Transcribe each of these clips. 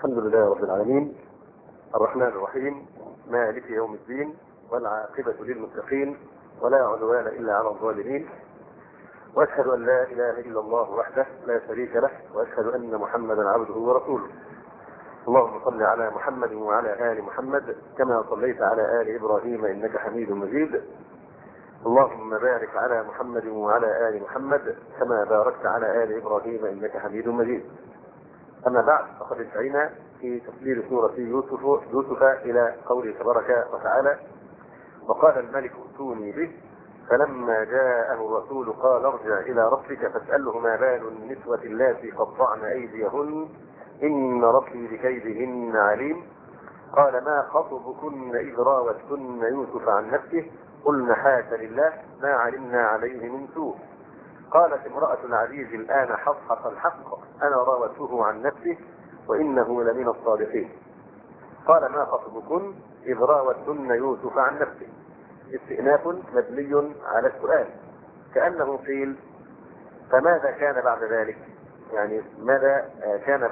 الحمد لله رب العالمين الرحمن الرحيم مالك يوم الدين والعاقبة للمتقين ولا عدوان إلا على الظالمين، وأشهد أن لا إله إلا الله وحده لا شريك له، وأشهد أن محمدا عبده ورسوله. اللهم صل على محمد وعلى آل محمد كما صليت على آل إبراهيم إنك حميد مجيد. اللهم بارك على محمد وعلى آل محمد كما باركت على آل إبراهيم إنك حميد مجيد. أما بعد، فقد انتهينا في تفسير سورة يوسف إلى قوله تبارك وتعالى: وقال الملك ائتوني به فلما جاءه الرسول قال ارجع إلى ربك فاسأله ما بال النسوة اللاتي قطعن أيديهن إن ربي بكيدهن عليم. قال ما خطبكن إذ راوتن يوسف عن نفسه قلن حاش لله ما علمنا عليه من سوء. قالت امرأة العزيز الآن حصحص الحق أنا راودته عن نفسه وإنه لمن الصادقين. قال ما خطبكن إذ راودتن يوسف عن نفسه. استئناف مبني على السؤال كأنه قيل فماذا كان بعد ذلك، يعني ماذا كان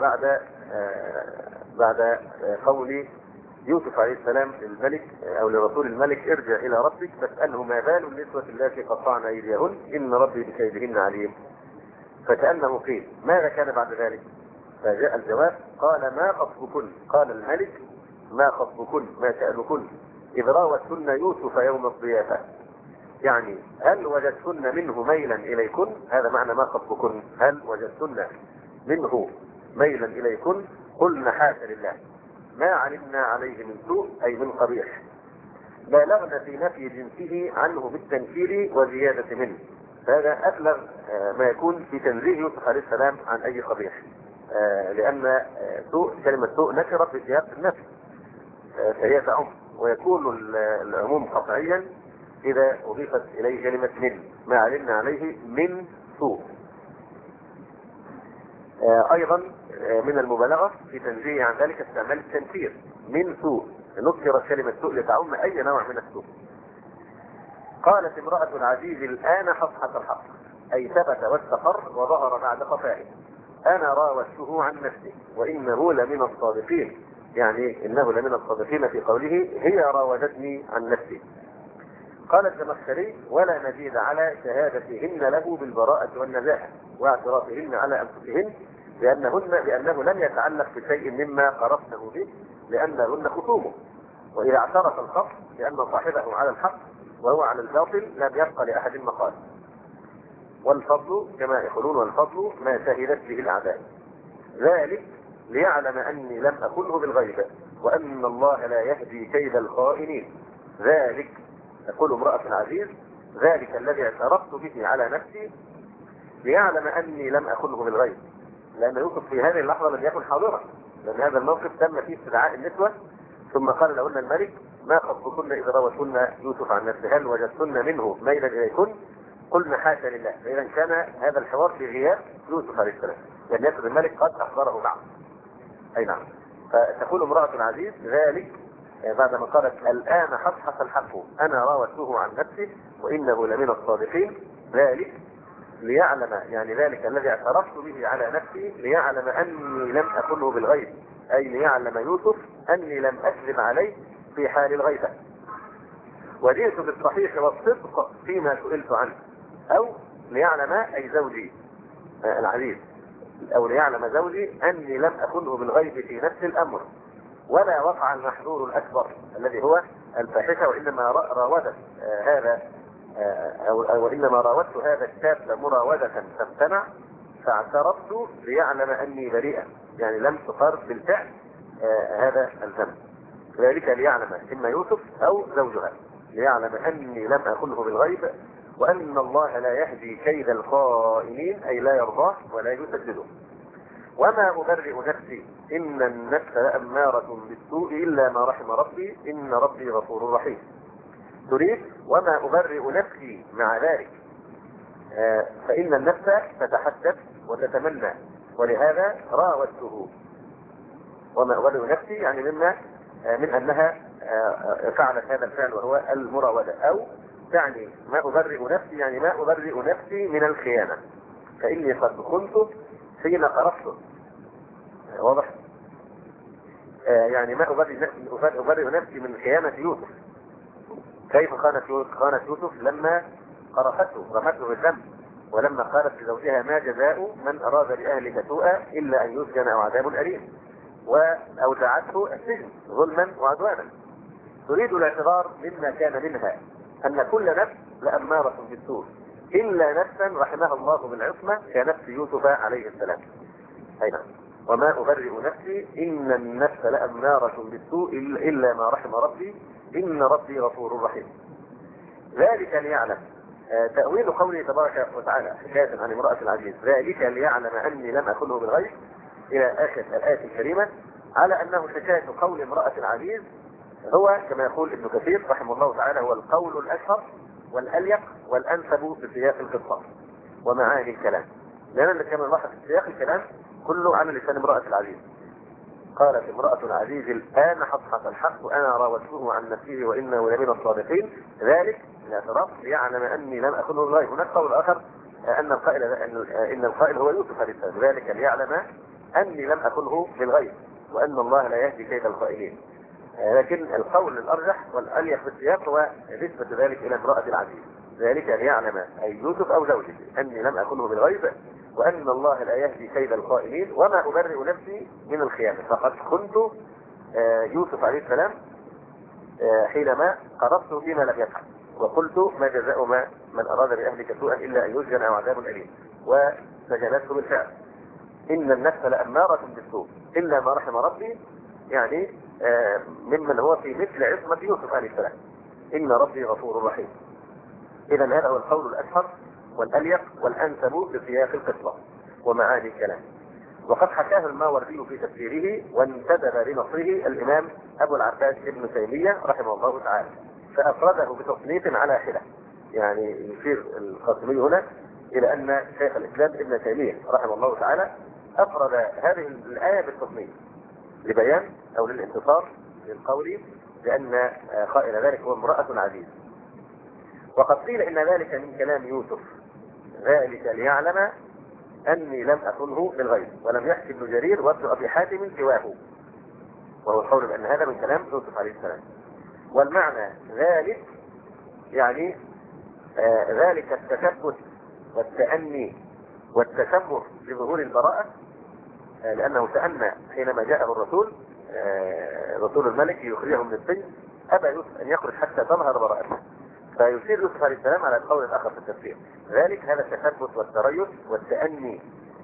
بعد قول يوسف عليه السلام للملك أو لرسول الملك ارجع إلى ربك فاسأله ما بال النسوة اللاتي قطعن أيديهن إن ربي بكيدهن عليم. فكأنه قيل ماذا كان بعد ذلك، فجاء الجواب قال ما خطبكن. قال الملك ما خطبكن ما شأنكن إذ راوتن يوسف يوم الضيافة، يعني هل وجدتن منه ميلا إليكن؟ هذا معنى ما خطبكن، هل وجدتن منه ميلا إليكن؟ قلنا حاش لله ما علمنا عليه من سوء أي من قبيح. بالغنا في نفي جنسه عنه بالتنكير وزيادة منه، هذا أبلغ ما يكون في تنزيه يوسف عليه السلام عن أي قبيح، لأن سوء كلمة سوء نكرت في سياق النفي فهي تعم، ويكون العموم قطعيا إذا أضيفت إليه كلمة من ما علمنا عليه من سوء. أيضا من المبالغة في تنزيه عن ذلك استعمال التنكير من سوء، نذكر كلمة سوء لتعم أي نوع من السوء. قالت امرأة العزيز الآن حصحص الحق أي ثبت واستقر وظهر بعد خفائه. أنا راودته عن نفسه وإنه لمن الصادقين، يعني إنه لمن الصادقين في قوله هي راودتني عن نفسي. قال الزمخشري ولا مزيد على شهادتهن له بالبراءة والنزاهة واعترافهن على أنفسهن لأنه لم يتعلق بشيء مما قرفنه به لأنهن خصومه، وإذا اعترف الخصم لأن صاحبه على الحق وهو على الباطل لم يبقى لأحد مقال. والفضل كما يقولون والفضل ما شهدت به الأعداء، ذلك ليعلم أني لم أخنه بالغيب وأن الله لا يهدي كيد الخائنين. ذلك تقول امرأة العزيز ذلك الذي اعترفت به على نفسي ليعلم أني لم أخنه بالغيب، لأن يوسف في هذه اللحظة لم يكن حاضرا، لأن هذا الموقف تم فيه استدعاء النسوة ثم قال لهن الملك ما خطبكن إذا راوتن يوسف عن نفسه هل وجدتن منه ميلا إليكن قلنا حاشا لله. فإذا كان هذا الحوار في غياب يوسف عليه السلام لأن يكن الملك قد أحضره بعد. أي نعم. فتقول امرأة العزيز ذلك بعدما قالت الآن حصحص الحق أنا راودته عن نفسه وإنه لمن الصادقين، ذلك ليعلم يعني ذلك الذي اعترفت به على نفسي ليعلم أني لم أخنه بالغيب، أي ليعلم يوسف أني لم أكذب عليه في حال الغيبة. وجئت بالصحيح والصدق فيما سئلت عنه، أو ليعلم أي زوجي العزيز أو ليعلم زوجي أني لم أخنه بالغيب في نفس الأمر ولا وقع المحذور الأكبر الذي هو الفاحشة، وإنما راودت هذا أو إنما راودت هذا الشاب مراودة فامتنع فاعترفت ليعلم أني بريئة، يعني لم تصر بالفعل هذا الذنب. ذلك ليعلم إما يوسف أو زوجها ليعلم أني لم أخنه بالغيب وأن الله لا يهدي كيد الخائنين أي لا يرضاه ولا يسدده. وما أبرئ نفسي إن النفس لأمارة بالسوء إلا ما رحم ربي إن ربي غفور رحيم. تريد وما أبرئ نفسي مع ذلك فإن النفس تتحدث وتتمنى ولهذا راودته. وما أبرئ نفسي يعني من أنها فعلت هذا الفعل وهو المراودة، أو تعني ما أبرئ نفسي يعني ما أبرئ نفسي من الخيانة فإني قد كنت حين قرفته. واضح؟ يعني ما أبرئ نفسي من خيانة يوسف. كيف خانت يوسف لما رمته بالذنب، ولما قالت لزوجها ما جزاء من أراد بأهلك سوءا إلا أن يسجن أو عذاب أليم، وأودعته السجن ظلما وعدوانا. تريد الاعتذار مما كان منها أن كل نفس لأمارة بالسوء إلا نفسا رحمها الله بالعصمة كنفس يوسف عليه السلام. أين وما أبرئ نفسي إن النفس لأمارة بالسوء إلا ما رحم ربي إن ربي غفور رحيم. ذلك ليعلم تأويل قوله تبارك وتعالى حكاية عن امرأة العزيز، ذلك ليعلم أني لم أكله بالغيب إلى آخر الآية الكريمة، على أنه حكاية قول امرأة العزيز هو كما يقول ابن كثير رحمه الله تعالى هو القول الأشهر والأليق والأنسب بسياق القصة ومعاني الكلام، لأن كما نلاحظ في سياق الكلام كله عن لسان امرأة العزيز. قالت امرأة العزيز الآن حصحص الحق وأنا راودته عن نفسه وإنه لمن الصادقين، ذلك الاعتراف ليعلم أني لم أكله بالغيب. هناك قول آخر إن القائل هو يوسف عليه السلام، ذلك ليعلم أني لم أكله بالغيب وأن الله لا يهدي كيد القائلين. لكن القول الأرجح والأليق في السياق هو نسبة ذلك إلى امرأة العزيز، ذلك ليعلم أي يوسف أو زوجه أني لم أكله بالغيب وأن الله لا يهدي كيد القائلين وما أبرئ نفسي من الخيانة. فقد كنت يوسف عليه السلام حينما قررته فيما لم يفعل وقلت ما جزاء من أراد بأهلك سوءا إلا أن يسجن أو عذاب أليم، وسجنته بالفعل. إن النفس لأمارة بالسوء إلا ما رحم ربي، يعني ممن هو في مثل عصمة يوسف عليه السلام، إن ربي غفور رحيم. إذا هذا هو القول الأشهر والأليق والأنسب بسياق القصة ومعاني الكلام. وقد حكاه الماوردي في تفسيره وانتدب لنصره الإمام أبو العباس ابن تيمية رحمه الله تعالى، فأفرده بتصنيف على حدة. يعني يشير القاسمي هنا إلى أن شيخ الإسلام ابن تيمية رحمه الله تعالى أفرد هذه الآية بالتصنيف لبيان أو للانتصار للقول لأن قائل ذلك هو امرأة العزيز. وقد قيل إن ذلك من كلام يوسف، ذلك ليعلم أني لم أكله بالغيب، ولم يحكي ابن جرير وابن أبي حاتم سواه، وهو القول بأن هذا من كلام يوسف عليه السلام. والمعنى ذلك يعني ذلك التثبت والتأني والتشمر لظهور البراءة، لأنه تأنى حينما جاءه الرسول رسول الملك يخرجه من السجن، أبى يوسف أن يخرج حتى تظهر براءته، فيشير يوسف عليه السلام على القول الآخر في التفسير، ذلك هذا التثبت والتريث والتأني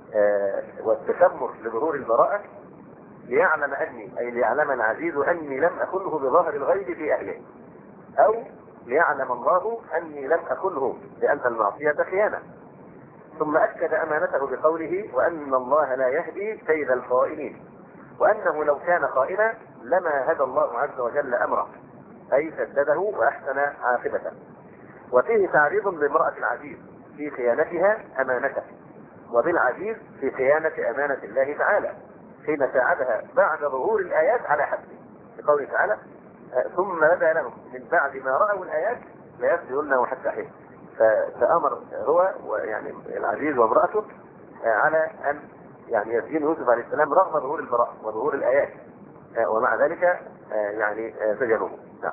والتشمر لظهور البراءة ليعلم أني أي ليعلم العزيز أني لم أكله بظاهر الغيب في أهله، أو ليعلم الله أني لم أكله لأن المعصية خيانة. ثم أكد أمانته بقوله وأن الله لا يهدي كيد الخائنين، وأنه لو كان خائنا لما هدى الله عز وجل أمره، أي سدده وأحسن عاقبته. وفيه تعريض بامرأة العزيز في خيانتها أمانته، وبالعزيز في خيانة أمانة الله تعالى حين ساعدها بعد ظهور الآيات على حسبه، بقوله تعالى ثم بدا لهم من بعد ما رأوا الآيات لا يسجنونه حتى حين. فأمر هو يعني العزيز وامرأته على أن يعني يسجن يوسف عليه السلام رغم ظهور البراء وظهور الآيات، ومع ذلك يعني سجنوه. نعم.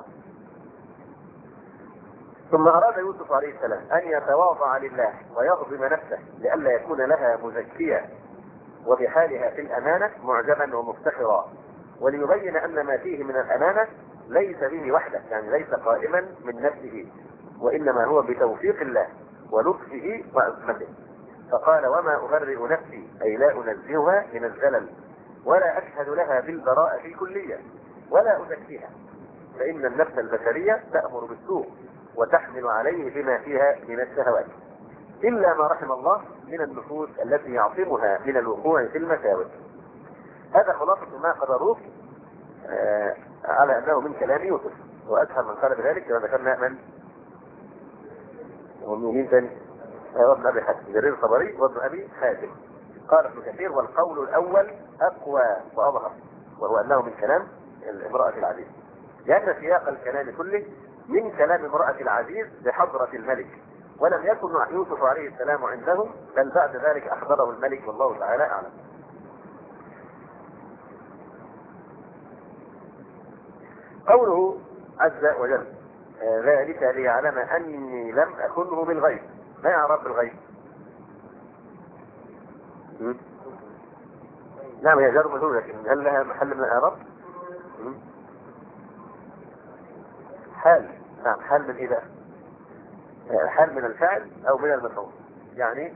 ثم أراد يوسف عليه السلام أن يتواضع لله ويغضب نفسه لئلا يكون لها مزكيا وبحالها في الأمانة معجبا ومفتخرا، وليبين أن ما فيه من الأمانة ليس به وحده، يعني ليس قائما من نفسه، وإنما هو بتوفيق الله ولطفه وعصمته. فقال وما أبرئ نفسي أي لا أنزهها من الزلل ولا أشهد لها بالبراءة الكلية ولا أزكيها، فإن النفس البشرية تأمر بالسوء وتحمل عليه بما فيها من الشهوات إلا ما رحم الله من النفوس التي يعصمها من الوقوع في المساوئ. هذا خلاصة ما قدروه على أنه من كلام يوسف، وأشهر من قال بذلك كما ذكرنا من ومين ثاني وابن أبي حاتم جرير الطبري وابن أبي حاتم. قال ابن كثير والقول الأول أقوى وأظهر، وهو أنه من كلام امرأة العزيز، لأن سياق الكلام كله من كلام امرأة العزيز بحضرة الملك، ولم يكن يوسف عليه السلام عندهم بل بعد ذلك أحضره الملك والله تعالى أعلم. قوله عز وجل ذلك ليعلم أني لم أخنه بالغيب. ما يعرف بالغيب؟ نعم هي جار مجرور، لكن هل لها محل من الإعراب؟ حال. نعم حال من إيه بقى؟ حال من الفعل أو من المفعول. يعني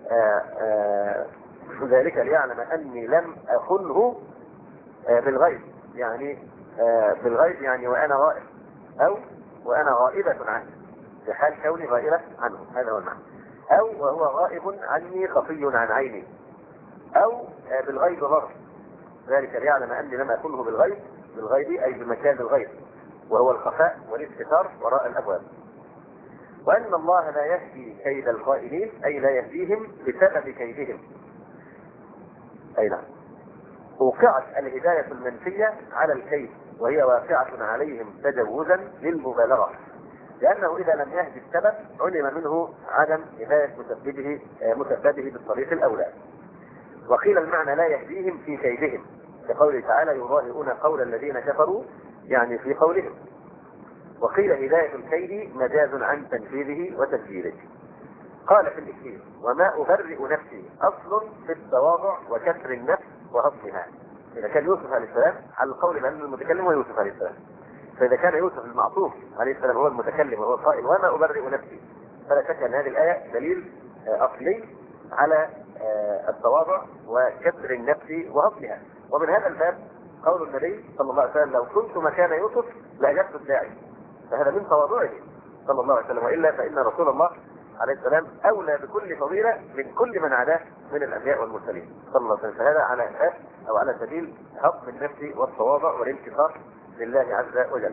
ذلك ليعلم أني لم أخنه بالغيب، يعني بالغيب يعني وأنا غائب، أو وأنا غائبة عنه، في حال كوني غائبة عنه، هذا هو المعنى. أو وهو غائب عني خفي عن عيني، أو بالغيب ضرب. ذلك ليعلم أني لم أخنه بالغيب، بالغيب أي بمكان الغيب، وهو الخفاء والاستتار وراء الأبواب. وأن الله لا يهدي كيد الخائنين، أي لا يهديهم بسبب كيدهم. أي نعم. وقعت الهداية المنفية على الكيد، وهي واقعة عليهم تجوزا للمبالغة، لأنه إذا لم يهدي السبب علم منه عدم هداية مسببه بالطريق الأولى. وقيل المعنى لا يهديهم في كيدهم، كقوله تعالى يضاهئون قول الذين كفروا، يعني في قولهم. وقيل هداية الكيد مجاز عن تنفيذه وتسجيله. قال في الإكليل وما أبرئ نفسي أصل في التواضع وكسر النفس وهضمها. إذا كان يوسف عليه السلام على القول بأن المتكلم هو يوسف عليه السلام، فإذا كان يوسف المعصوم عليه السلام هو المتكلم وهو القائل وما أبرئ نفسي، فلا شك أن هذه الآية دليل أصلي على التواضع وكسر النفس وهضمها. ومن هذا الباب قول النبي صلى الله عليه وسلم لو كنت مكان يوسف لأجبت الداعي، فهذا من تواضعه صلى الله عليه وسلم، وإلا فإن رسول الله عليه السلام أولى بكل فضيلة من كل من عداه من الأنبياء والمرسلين صلى الله عليه وسلم. فهذا على أساس أو على سبيل هضم النفس والتواضع والانتصار لله عز وجل.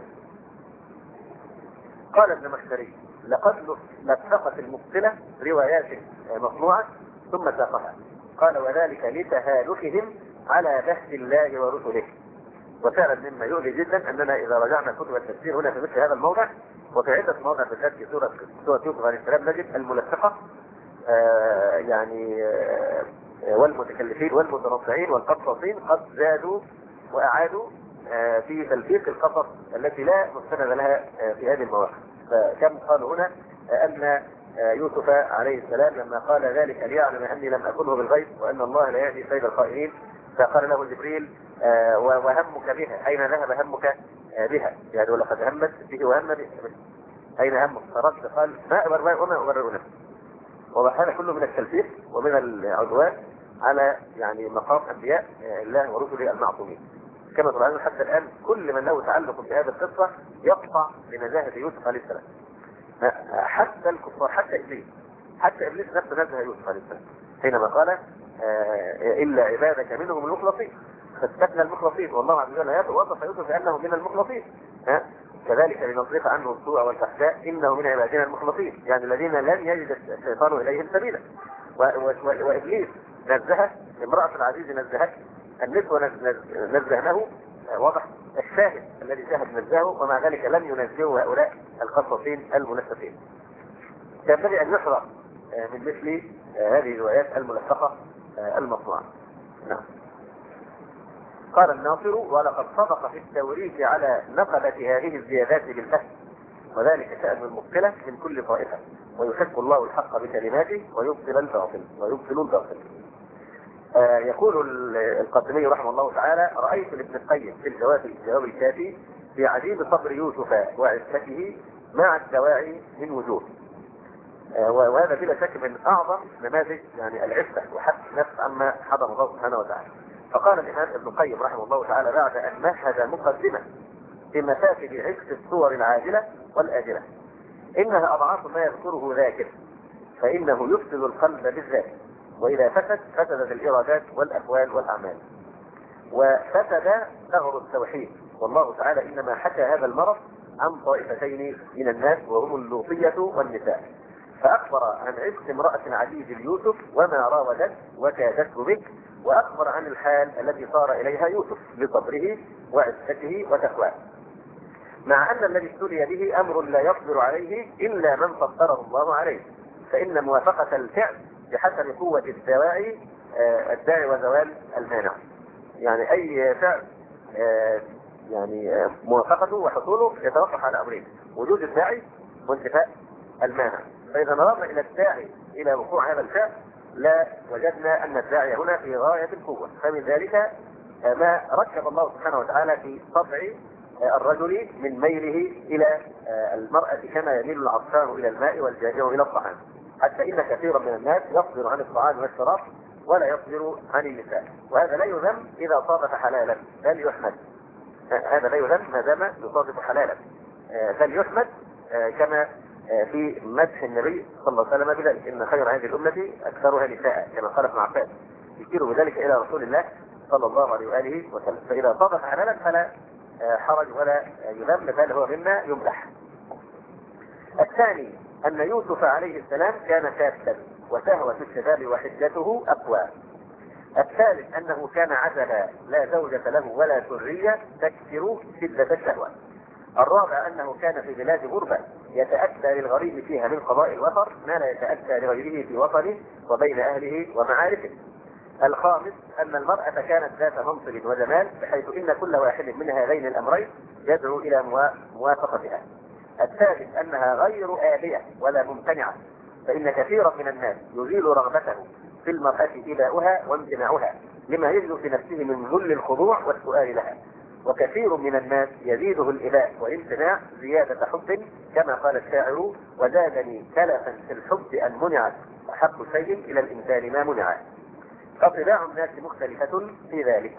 قال ابن مكتري لقد لفقت المبطلة روايات مصنوعة ثم ساقها. قال وذلك لتهالكهم على بحث الله ورسله. وفعلا مما يؤذي جدا أننا إذا رجعنا كتب التفسير هنا في مثل هذا الموضع وفي عدة مواضع بالذات في سورة يوسف عليه السلام نجد الملفقة والمتكلفين والمتنطعين والقصاصين قد زادوا وأعادوا في تلفيق القصص التي لا مستند لها في هذه المواقع. فكم قالوا هنا أن يوسف عليه السلام لما قال ذلك ليعلم أني لم أكنه بالغيب وأن الله لا يهدي كيد الخائنين، فقال له جبريل وهمك بها أين ذهب همك بها؟ يعني ولقد همت به وهم به أين همك؟ فرد قال ما أبرئ وما أبرئ نفسي. وهذا كله من التلفيق ومن العدوان على يعني مقام أنبياء الله ورسله المعصومين. كما ترى حتى الآن كل من له تعلق بهذه القصة يقطع بنزاهة يوسف عليه السلام، حتى الكفار حتى إبليس نفسه نزه يوسف عليه السلام حينما قال إلا عبادك منهم المخلصين، فاستثنى المخلصين، والله عز وجل وصف يوسف بأنه من المخلصين. كذلك لنصرف عنه السوء والفحشاء إنه من عبادنا المخلصين، يعني الذين لن يجد الشيطان إليهم سبيلا. وإبليس نزهه، امرأة العزيز نزهت، النسوة نزهنه، واضح الشاهد الذي شاهد نزهه، ومع ذلك لم ينزهوا هؤلاء القصصين المنفقين. ينبغي أن يحرم من مثل هذه الروايات الملفقة المصنوعة. نعم. قال الناصر ولقد صدق في التوريث على نقلة هذه الزيادات بالفهم، وذلك شأن المبطلة من كل طائفة، ويحق الله الحق بكلماته ويبطل الباطل. يقول القاسمي رحمه الله تعالى رأيت لابن القيم في الجواب الكافي في عجيب صبر يوسف وعفته مع الدواعي من وجوه، وهذا بلا شك من أعظم نماذج يعني العفة وحبس النفس عما حضر الله سبحانه وتعالى. فقال الإمام ابن القيم رحمه الله تعالى بعد أن مهد مقدمة في مفاسد عكس الصور العاجلة والآجلة: إنها أضعاف ما يذكره ذاكر، فإنه يفسد القلب بالذات، وإذا فسدت الإرادات والأقوال والأعمال، وفسد ثغر التوحيد. والله تعالى إنما حكى هذا المرض عن طائفتين من الناس وهم اللوطية والنساء، فأخبر عن عفة امرأة عزيز يوسف وما راودت وكادته به، وأخبر عن الحال التي صار إليها يوسف بصبره وعفته وتقواه، مع أن الذي ابتلي به أمر لا يقدر عليه إلا من فطره الله عليه، فإن موافقة الفعل بحسب قوة الداعي وزوال المانع. يعني أي فعل يعني موافقته وحصوله يتوقف على امرين: وجود الداعي وانتفاء المانع. فاذا نظرنا الى الداعي الى وقوع هذا الفعل لا وجدنا ان الداعي هنا في غايه القوه. فمن ذلك ما ركب الله سبحانه وتعالى في طبع الرجل من ميله الى المراه كما يميل العطشان الى الماء والجائع الى الطعام، حتى ان كثيرا من الناس يصبر عن الطعام والشراب ولا يصبر عن النساء، وهذا لا يذم اذا صادف حلالا بل يحمد. هذا لا يذم ما دام يصادف حلالا بل يحمد، كما في مدح النبي صلى الله عليه وسلم بذلك: ان خير هذه الامه اكثرها نساء، كما قال ابن عباس يشير بذلك الى رسول الله صلى الله عليه واله وسلم. فاذا صادف حلالا فلا حرج ولا يذم، بل هو مما يمدح. الثاني ان يوسف عليه السلام كان شابا وشهوة الشباب وحدته اقوى. الثالث انه كان عزلا لا زوجة له ولا ذرية تكثر شدة الشهوة. الرابع انه كان في بلاد غربة يتأتى للغريب فيها من قضاء الوفر ما لا يتأتى لغيره في وطنه وبين اهله ومعارفه. الخامس ان المرأة كانت ذات منصب وجمال بحيث ان كل واحد من هذين الامرين يدعو الى موافقتها. الثالث انها غير آلية ولا ممتنعة، فان كثيرا من الناس يزيل رغبته في المرأة إباؤها وامتناعها لما يجد في نفسه من ذل الخضوع والسؤال لها، وكثير من الناس يزيده الإباء والامتناع زيادة حب، كما قال الشاعر: وزادني كلفا في الحب أن منعت أحب شيء إلى الإنسان ما منع. فطباع الناس مختلفة في ذلك.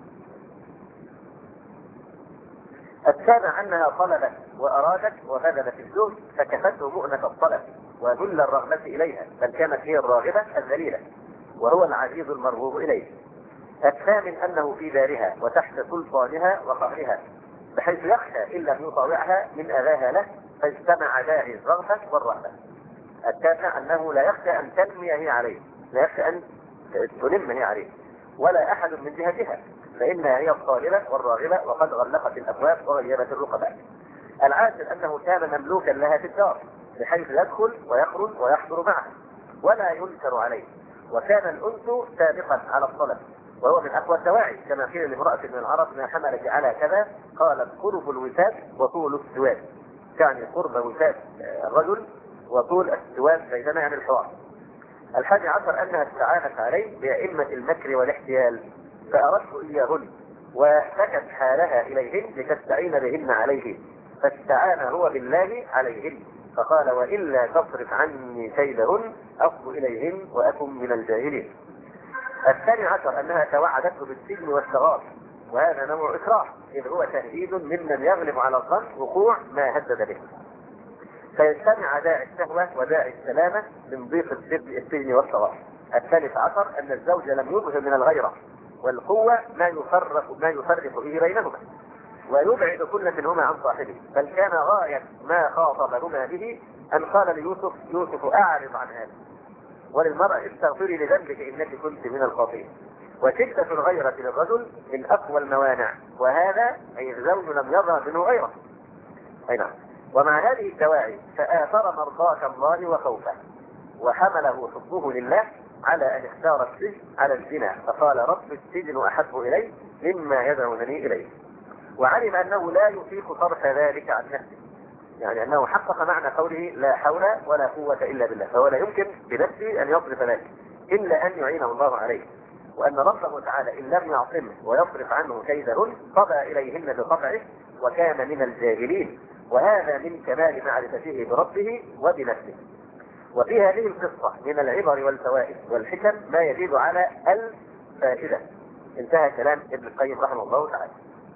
السابع أنها طلبت وأرادت وبذلت الزهد فكفته مؤنة الطلب وذل الرغبة إليها، بل كانت هي الراغبة الذليلة وهو العزيز المرغوب إليه. الثامن أنه في دارها وتحت سلطانها وقهرها بحيث يخشى إن لم يطاوعها من أذاها له فاجتمع داعي الرغبة والرهبة. التاسع أنه لا يخشى أن تنمي هي عليه، لا يخشى أن تنم هي عليه ولا أحد من جهتها، فإنها هي الطالبة والراغبة وقد غلقت الأبواب وغيرت الرقبات. العاشر أنه كان مملوكا لها في الدار بحيث يدخل ويخرج ويحضر معه ولا ينكر عليه، وكان الأنس سابقا على الطلب وهو من أقوى الدواعي، كما قيل لامرأة من العرب: ما حملك على كذا؟ قالت: قرب الوساد وطول السواد. يعني قرب وساد الرجل وطول السواد بينما يعني الحوار. الحادي عشر أنها استعانت عليه بأئمة المكر والاحتيال فأردت إياهن وسكت حالها إليهن لتستعين بهن عليه، فاستعان هو بالله عليهن فقال: وإلا تصرف عني كيدهن أصب إليهن وأكن من الجاهلين. الثاني عشر أنها توعدته بالسجن والصغار، وهذا نوع إكراه إذ هو تهديد ممن يغلب على الظن وقوع ما هدد به، فيجتمع داعي الشهوة وداعي السلامة من ضيق السجن والصغار. الثالث عشر أن الزوج لم يظهر من الغيرة والقوة ما يفرق به بينهما ويبعد كل منهما عن صاحبه، بل كان غاية ما خاطبهما به أن قال ليوسف: يوسف أعرض عن هذا، وللمرأة: استغفري لذنبك إنك كنت من الخاطئين. وشدة الغيرة للرجل من أقوى الموانع، وهذا أي الزوج لم يظهر منه غيره. أي نعم. ومع هذه الدواعي فآثر مرضاة الله وخوفه وحمله حبه لله على أن اختار السجن على الزنا، فقال: رب السجن أحب إلي مما يدعونني إليه. وعلم أنه لا يطيق صرف ذلك عن نفسه، يعني أنه حقق معنى قوله: لا حول ولا قوة إلا بالله، فهو لا يمكن بنفسه أن يصرف ذلك إلا أن يعينه الله عليه، وأن ربه تعالى إن لم يعصمه ويصرف عنه كيدهن قضى إليهن بطبعه وكان من الجاهلين، وهذا من كمال معرفته بربه وبنفسه. وفي هذه القصة من العبر والفوائد والحكم ما يزيد على الفائدة. انتهى كلام ابن القيم رحمه الله تعالى.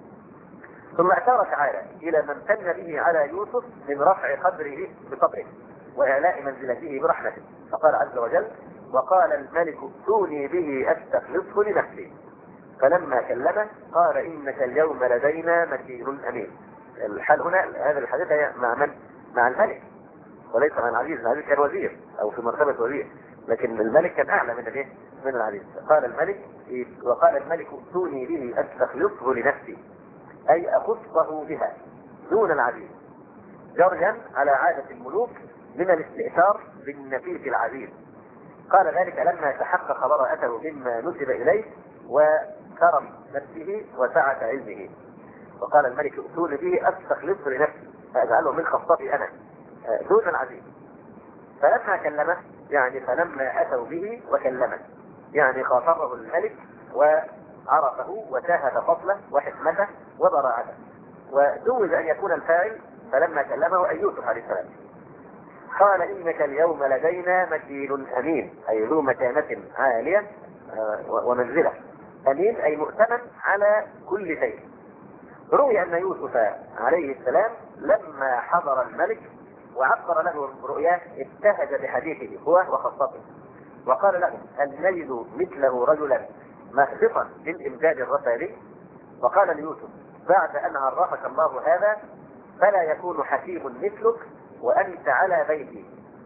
ثم أشار تعالى إلى من امتن به على يوسف من رفع قدره بقدره وإعلاء منزلته برحمته، فقال عز وجل: وقال الملك ائتوني به أستخلصه لنفسي، فلما كلمه قال: إنك اليوم لدينا مكين أمين. الحال هنا هذا الحديث مع من؟ مع الملك وليس مع العزيز. العزيز كان وزير أو في مرتبة وزير، لكن الملك كان أعلى من العزيز. قال الملك: وقال الملك ائتوني به أستخلصه لنفسي، أي أخصه بها دون العزيز، جريا على عادة الملوك من الاستئثار بالنفيس العزيز. قال ذلك لما تحقق براءته مما نسب إليه وكرم نفسه وسعة علمه. وقال الملك ائتوني به استخلصه لنفسي اجعله من خطتي انا دون العزيز. فلما كلمه يعني فلما اتوا به وكلمه يعني خاطبه الملك وعرفه وشاهد فضله وحكمته وبراءته، وجوز ان يكون الفاعل فلما كلمه اي يوسف عليه السلام. قال انك اليوم لدينا مكين امين، اي ذو مكانه عاليه ومنزله. امين اي مؤتمن على كل شيء. روي ان يوسف عليه السلام لما حضر الملك وعبر له رؤياه ابتهج بحديثه هو وخاصته، وقال له هل نجد مثله رجلا مهبطا للامداد الرسالي؟ وقال ليوسف بعد ان عرفك الله هذا فلا يكون حكيم مثلك وانت على بيتي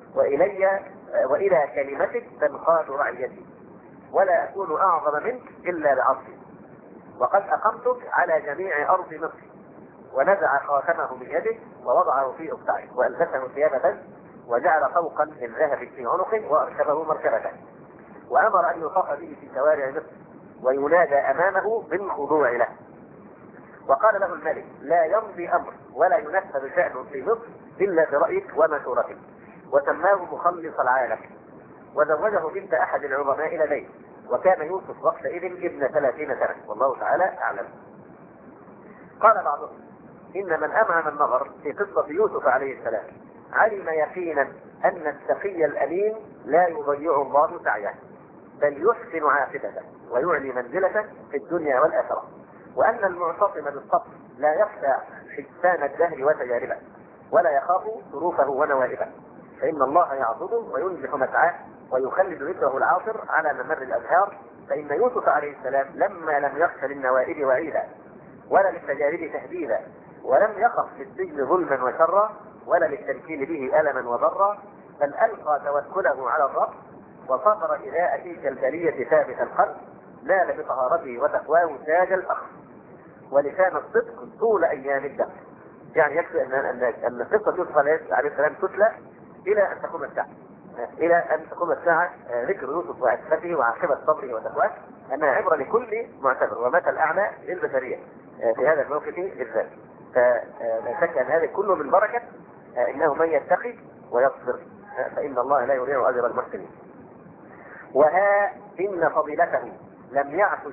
والى كلمتك تنقاد رعيتي، ولا اكون اعظم منك الا بعصري، وقد اقمتك على جميع ارض مصر. ونزع خاتمه من يده ووضعه في اصبعه والبسه ثياب بز وجعل طوقا من ذهب في عنقه واركبه مركبته، وامر ان يطاف به في شوارع مصر وينادى امامه بالخضوع له. وقال له الملك لا يمضي امر ولا ينفذ شأن في مصر الا برأيك ومشورتك، وسماه مخلص العالم، وزوجه بنت احد العظماء لديه، وكان يوسف وقتئذ ابن 30 سنة والله تعالى اعلم. قال بعضهم ان من امعن النظر في قصة يوسف عليه السلام علم يقينا ان التقي الامين لا يضيع الله سعيه بل يحسن عاقبته ويعلي منزلته في الدنيا والاخره، وان المعتصم بالصبر لا يخشى حسان الدهر وتجاربه ولا يخاف ظروفه ونوائبه، فان الله يعضده وينجح مسعاه ويخلد ذكره العاصر على ممر الازهار. فان يوسف عليه السلام لما لم يخش للنوائب وعيدا ولا للتجارب تهديدا ولم يخف للسجن ظلما وشرا ولا للتمكين به الما وضرا، بل القى توكله على الرب وصبر الى تلك البليه ثابت القلب، نال بطهارته وتقواه تاج الاخر ولسان الصدق طول ايام الدهر. يعني يكفي ان قصه يوسف عليه السلام تتلى الى ان تقوم الساعه، الى ان تقوم الساعه ذكر يوسف وعفته وعاقبه صبره وتقواه انها عبره لكل معتبر ومثل اعلى للبشريه في هذا الموقف بالذات. فلا شك ان هذا كله من بركه انه من يتقي ويصبر فان الله لا يضيع اجر المحسنين. وها ان فضيلته لم يعف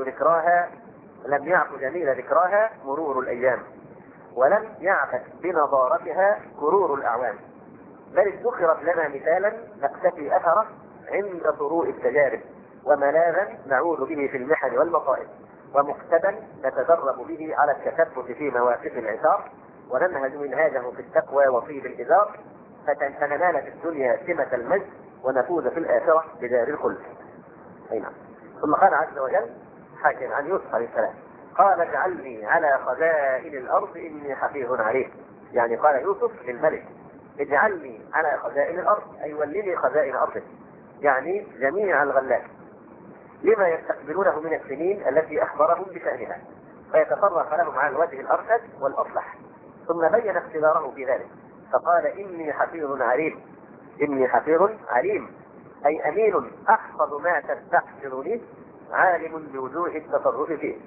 جميل ذكراها مرور الايام، ولم يعفت بنظارتها كرور الاعوام، بل ذكرت لنا مثالا نقتفي اثره عند طروء التجارب، وملاذا نعود به في المحن والمصائب، ومقتدا نتدرب به على التثبت في مواقف العثار، وننهج منهاجه في التقوى وطيب الإزار، فننال في الدنيا سمة المجد ونفوز في الآخرة بدار الخلد. نعم. ثم قال عز وجل حاكم عن يوسف عليه السلام قال اجعلني على خزائن الأرض إني حفيظ عليم. يعني قال يوسف للملك اجعلني على خزائن الأرض أي ولني خزائن أرضه، يعني جميع الغلات لما يستقبلونه من السنين التي أخبرهم بشأنها، فيتصرف لهم على الوجه الأرشد والأصلح. ثم بين اختباره في ذلك فقال إني حفيظ عليم. إني حفيظ عليم أي أمين أحفظ ما تستحسن لي عالم بوجوه التصرف فيه.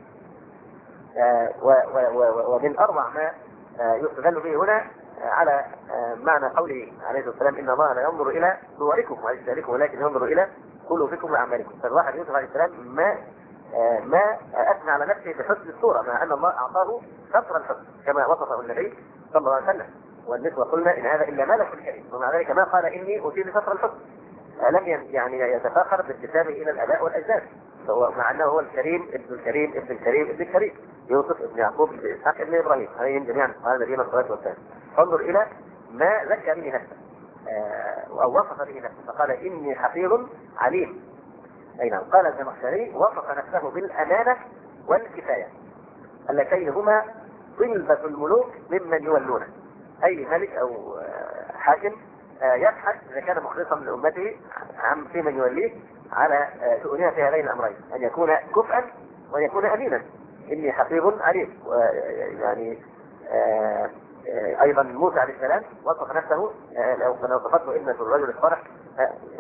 ومن أروع ما يستدل به هنا على معنى قوله عليه الصلاة والسلام إن الله لا ينظر إلى صوركم وأجسادكم ولكن ينظر إلى قلوبكم وأعمالكم. فالواحد يوسف عليه السلام ما أثنى على نفسه بحسن الصورة مع أن الله أعطاه شطر الحسن كما وصفه النبي صلى الله عليه وسلم، والنسوة قلنا إن هذا إلا ملك كريم، ومع ذلك ما قال إني أوتيت شطر الحسن، لم يعني يتفاخر بانتسابه إلى الآباء والأجداد، مع أنه هو الكريم ابن الكريم ابن الكريم ابن الكريم يوسف ابن يعقوب ابن إسحاق ابن إبراهيم عليهم جميعا قال نبينا الصلاة والسلام. انظر إلى ما ذكر به نفسه أو وصف به نفسه فقال إني حفيظ عليم. أي نعم. قال الزمخشري وصف نفسه بالأمانة والكفاية اللتين هما طلبة الملوك ممن يولونه. أي ملك أو حاكم يبحث إذا كان مخلصا من أمته عن في من يوليه على شؤونها في هذين الأمرين، أن يكون كفءا وأن يكون أمينا. إني حفيظ عليم. يعني أيضا موسى عليه السلام وصف نفسه لو وصفته ابنة الرجل الصالح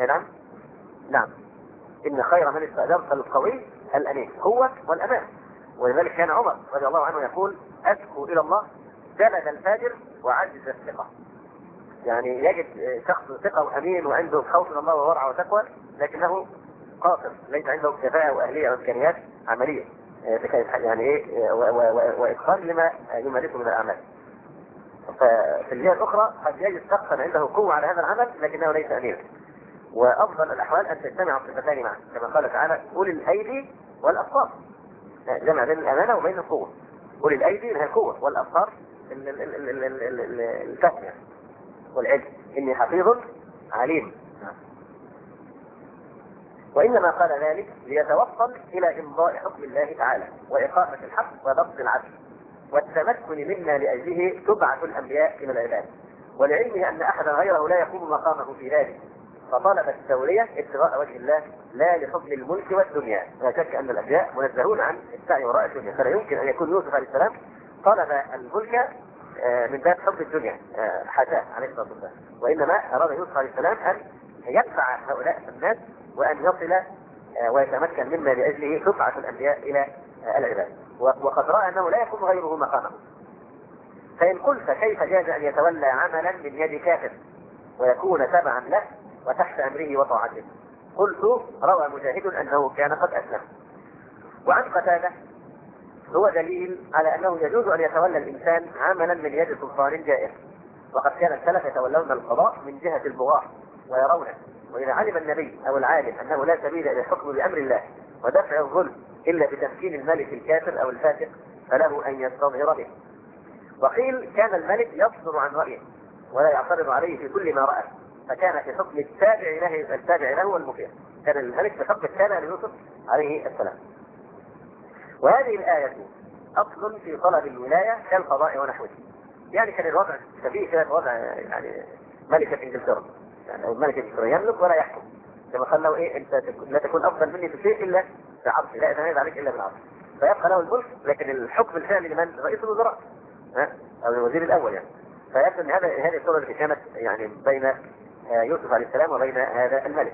نعم إن خير من استأجرت القوي الأمين، قوة والأمان. ولذلك كان عمر رضي الله عنه يقول: أشكو إلى الله جلد الفاجر وعجز الثقة. يعني يجد شخص ثقة وأمين وعنده خوف من الله وورع وتقوى، لكنه قاصر، ليس عنده كفاءة وأهلية وإمكانيات عملية يعني إيه وإتقان لما يمارسه من الأعمال. ففي الجهة الأخرى قد يجد شخصا عنده قوة على هذا العمل لكنه ليس أمينا. وأفضل الأحوال أن تجتمع الصفتان معا، كما قال تعالى: أولي الأيدي والأبصار. جمع بين الأمانة وبين القوة. أولي الأيدي هي القوة، والأبصار الفهم والعلم. إني حفيظ عليم. وإنما قال ذلك ليتوصل إلى إمضاء حكم الله تعالى وإقامة الحق وضبط العدل والتمكن منا لأجله تبعث الأنبياء إلى العباد، ولعلمه أن أحدا غيره لا يقوم مقامه في ذلك، فطلب التولية ابتغاء وجه الله لا لحكم الملك والدنيا. لا شك أن الأنبياء منزهون عن السعي وراء الدنيا، فلا يمكن أن يكون يوسف عليه السلام طلب الملك من باب حب الدنيا، حاشاه عليه الصلاة والسلام، وإنما أراد يوسف عليه السلام أن يدفع هؤلاء الناس وأن يصل ويتمكن مما لأجله تبعث الأنبياء إلى العباد، وقد رأى أنه لا يكون غيره مقامه. فإن قلت كيف جاز أن يتولى عملا من يد كافر ويكون تبعا له وتحت أمره وطاعته؟ قلت: روى مجاهد أنه كان قد أسلم. وعن قتادة هو دليل على أنه يجوز أن يتولى الإنسان عملا من يد سلطان جائر، وقد كان السلف يتولون القضاء من جهة البغاة ويرونه، وإذا علم النبي أو العالم أنه لا سبيل إلى الحكم بأمر الله ودفع الظلم إلا بتمكين الملك الكافر أو الفاسق فله أن يستظهر به. وقيل كان الملك يصدر عن رأيه ولا يعترض عليه في كل ما رأى، فكان في حكم التابع له والمطيع. كان الملك في حكم التابع ليوسف عليه السلام. وهذه الآية أصل في طلب الولاية كالقضاء ونحوه. يعني كان الوضع شبيه كده وضع يعني ملكة إنجلترا، يعني أو الملك الإنجلترا يملك ولا يحكم، كما قال له: إيه أنت لا تكون أفضل مني في شيء إلا في عرضي، لا أتميز عليك إلا بالعرض. فيبقى له الملك، لكن الحكم الفعلي لمن؟ رئيس الوزراء أو الوزير الأول يعني. فيبقى أن هذه الصورة التي كانت يعني بين يوسف عليه السلام وبين هذا الملك.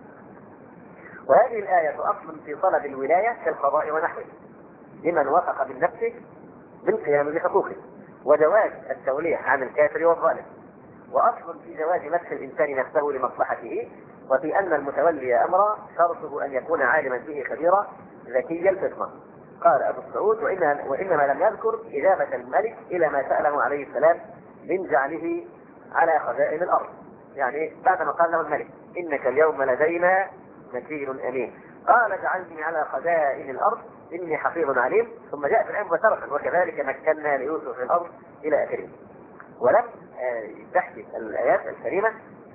وهذه الآية أصل في طلب الولاية كالقضاء ونحوه لمن وثق من نفسه بالقيام بحقوقه، وجواز التولية عن الكافر والظالم، وأصل في جواز مدح الإنسان نفسه لمصلحته، وفي أن المتولي أمرا شرطه أن يكون عالما به خبيرا ذكي الفطنة. قال أبو السعود: وإنما لم يذكر إجابة الملك إلى ما سأله عليه السلام من جعله على خزائن الأرض. يعني بعدما قال له الملك: إنك اليوم لدينا مكين أمين، قال: اجعلني على خزائن الأرض إني حفيظ عليم. ثم جاء في الآية مباشرة: وكذلك مكنا ليوسف في الأرض إلى آخره. ولم تحدث الآيات الكريمة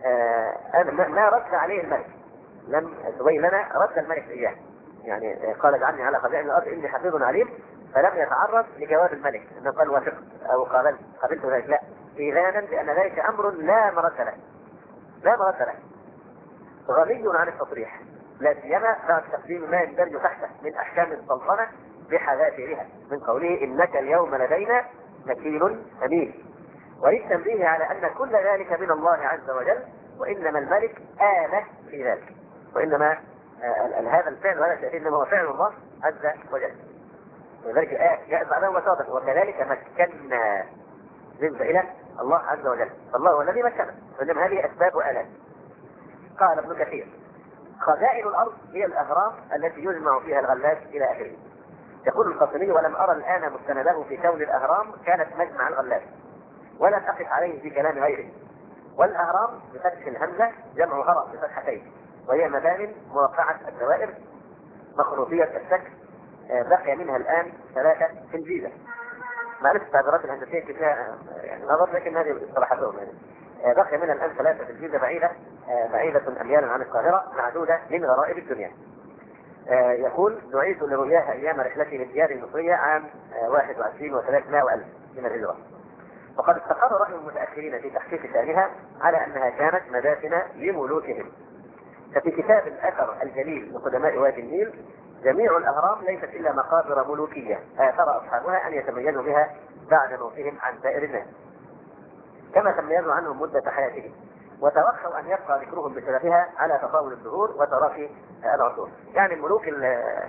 ما رد عليه الملك، لم تبين لنا رد الملك إياه. يعني قال: اجعلني على خزائن الأرض إني حفيظ عليم، فلم يتعرض لجواب الملك أنه قال وافقت أو قبلت ذلك، لا، إيذانا بأن ذلك أمر لا مرد له، لا مرد له، غني عن التصريح، لا سيما بعد تقديم ما يندرج تحته من أحكام السلطنة بحذافيرها من قوله: إنك اليوم لدينا مكين أمين، وللتنبيه على أن كل ذلك من الله عز وجل، وإنما الملك آله في ذلك، وإنما هذا الفعل وهذا التأثير إنما هو فعل الله عز وجل. ولذلك الآية جاءت بعدها وصادت: وكذلك مكنا نسبة إلى الله عز وجل، فالله هو الذي مكنه، وإنما هذه أسباب وآلات. قال ابن كثير: خزائن الأرض هي الأهرام التي يجمع فيها الغلات إلى آخره. يقول القاسمي: ولم أرى الآن مستنده في كون الأهرام كانت مجمع الغلات، ولم أقف عليه في كلام غيره. والأهرام بفتح الهمزة جمع هرم بفتحتين، وهي مبان مرقعة الدوائر مخروطية الشكل، بقي منها الآن 3 في الجيزة. معرفة التعبيرات الهندسية فيها يعني نظر، لكن هذه اصطلاحاتهم يعني. بقي منها الآن 3 في الجيزة، بعيدة أميالا عن القاهرة، معدودة من غرائب الدنيا. يقول: دعيت لرؤياها أيام رحلتي للديار المصرية عام 21 و300 من الهجرة. وقد استقر رأي المتأخرين في تحقيق شأنها على أنها كانت مدافن لملوكهم. ففي كتاب الأثر الجليل لقدماء وادي النيل: جميع الأهرام ليست إلا مقابر ملوكية آثر أصحابها أن يتميزوا بها بعد موتهم عن سائر الناس، كما تميزوا عنهم مدة حياتهم، وتوخوا أن يبقى ذكرهم بسببها على تطاول الدهور وتراخي العصور. يعني الملوك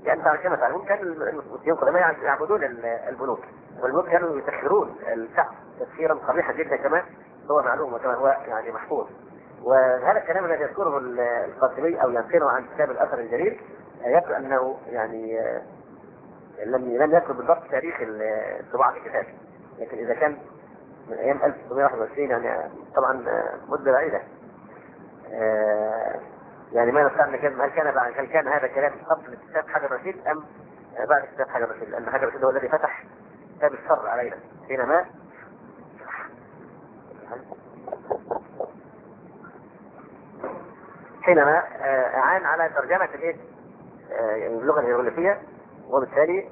يعني بعد كما تعلمون كان المسلمين القدماء يعبدون البنوك، والبنوك كانوا يسخرون الشعب تسخيرا قبيحا جدا كما هو معلوم وكما هو يعني محفوظ. وهذا الكلام الذي يذكره القاسمي او ينقله عن كتاب الاثر الجليل يبدو انه يعني لم يذكر بالضبط تاريخ طباعة الكتاب، لكن اذا كان من ايام 1921 يعني طبعا مدة بعيدة، يعني ما نستطيع هل كان هذا كلام قبل كتاب حجر رشيد ام بعد كتاب حجر رشيد، لان حجر رشيد هو الذي فتح كتاب الشر علينا حينما اعان على ترجمة اللغة الهيروغليفية، وبالتالي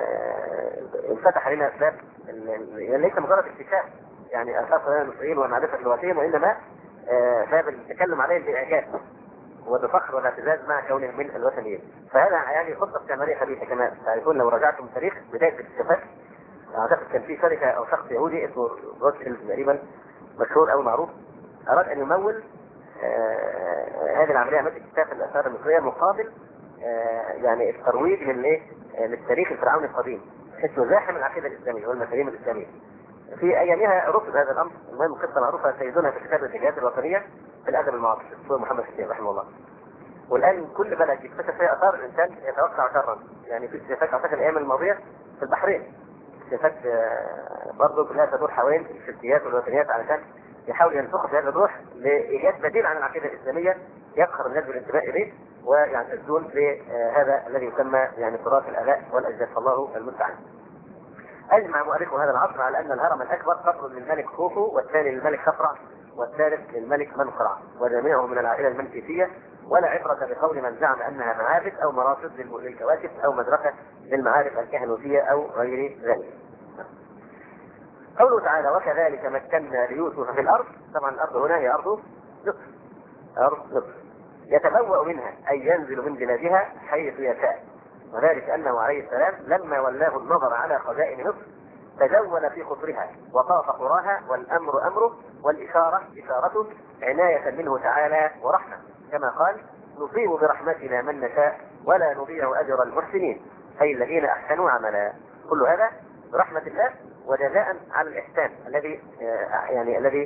انفتح علينا اسباب ليس مجرد اكتشاف يعني اساس المصريين ومعرفة لغتهم، وانما باب التكلم عليه باعجاب وبفخر والاعتزاز مع كونهم من الوثنيين. فهذا يعني خطة استعمارية خبيثة كما تعرفون. لو رجعتم تاريخ بداية الاكتشافات اعتقد كان في شركة او شخص يهودي اسمه روتشيلد تقريبا مشهور او معروف، اراد ان يمول هذه العملية عملية اكتشاف الاثار المصرية مقابل يعني الترويج للتاريخ الفرعوني القديم، اسمه زاحم العقيدة الاسلامية والمفاهيم الاسلامية. في ايامها رفض هذا الامر. المهم قصة معروفة سيدونها في كتاب الاتجاهات الوطنية في الادب المعاصر دكتور محمد حسين رحمه الله. والان كل بلد يكتشف فيها اثار الانسان يتوقع شرا. يعني في اكتشافات اعتقد الايام الماضية في البحرين، اكتشافات برضه كلها تدور حوالين الشركيات والوثنيات علشان يحاول ينسخ بهذا الروح لايجاد بديل عن العقيدة الاسلامية يفخر الناس بالانتماء اليه ويعتزون بهذا الذي يسمى يعني تراث الاباء والاجداد. الله المستعان. اجمع مؤرخو هذا العصر على ان الهرم الاكبر قصر للملك خوفو، والثاني للملك خفرع، والثالث للملك منقرع، وجميعهم من العائله المنسيسيه، ولا عبره بقول من زعم انها معابد او مراصد للكواكب او مدرسه للمعارف الكهنوتيه او غير ذلك. قوله تعالى وكذلك مكنا ليوسف في الارض، طبعا الارض هنا هي ارض مصر، يتبوأ منها أي ينزل من بلادها حيث يشاء، وذلك أنه عليه السلام لما ولاه النظر على خزائن مصر تجول في قصرها وطاف قراها، والأمر أمره والإشارة إشارته عناية منه تعالى ورحمة، كما قال نصيب برحمتنا من نشاء ولا نضيع أجر المحسنين، أي الذين أحسنوا عملا. كل هذا برحمة الله وجزاء على الإحسان الذي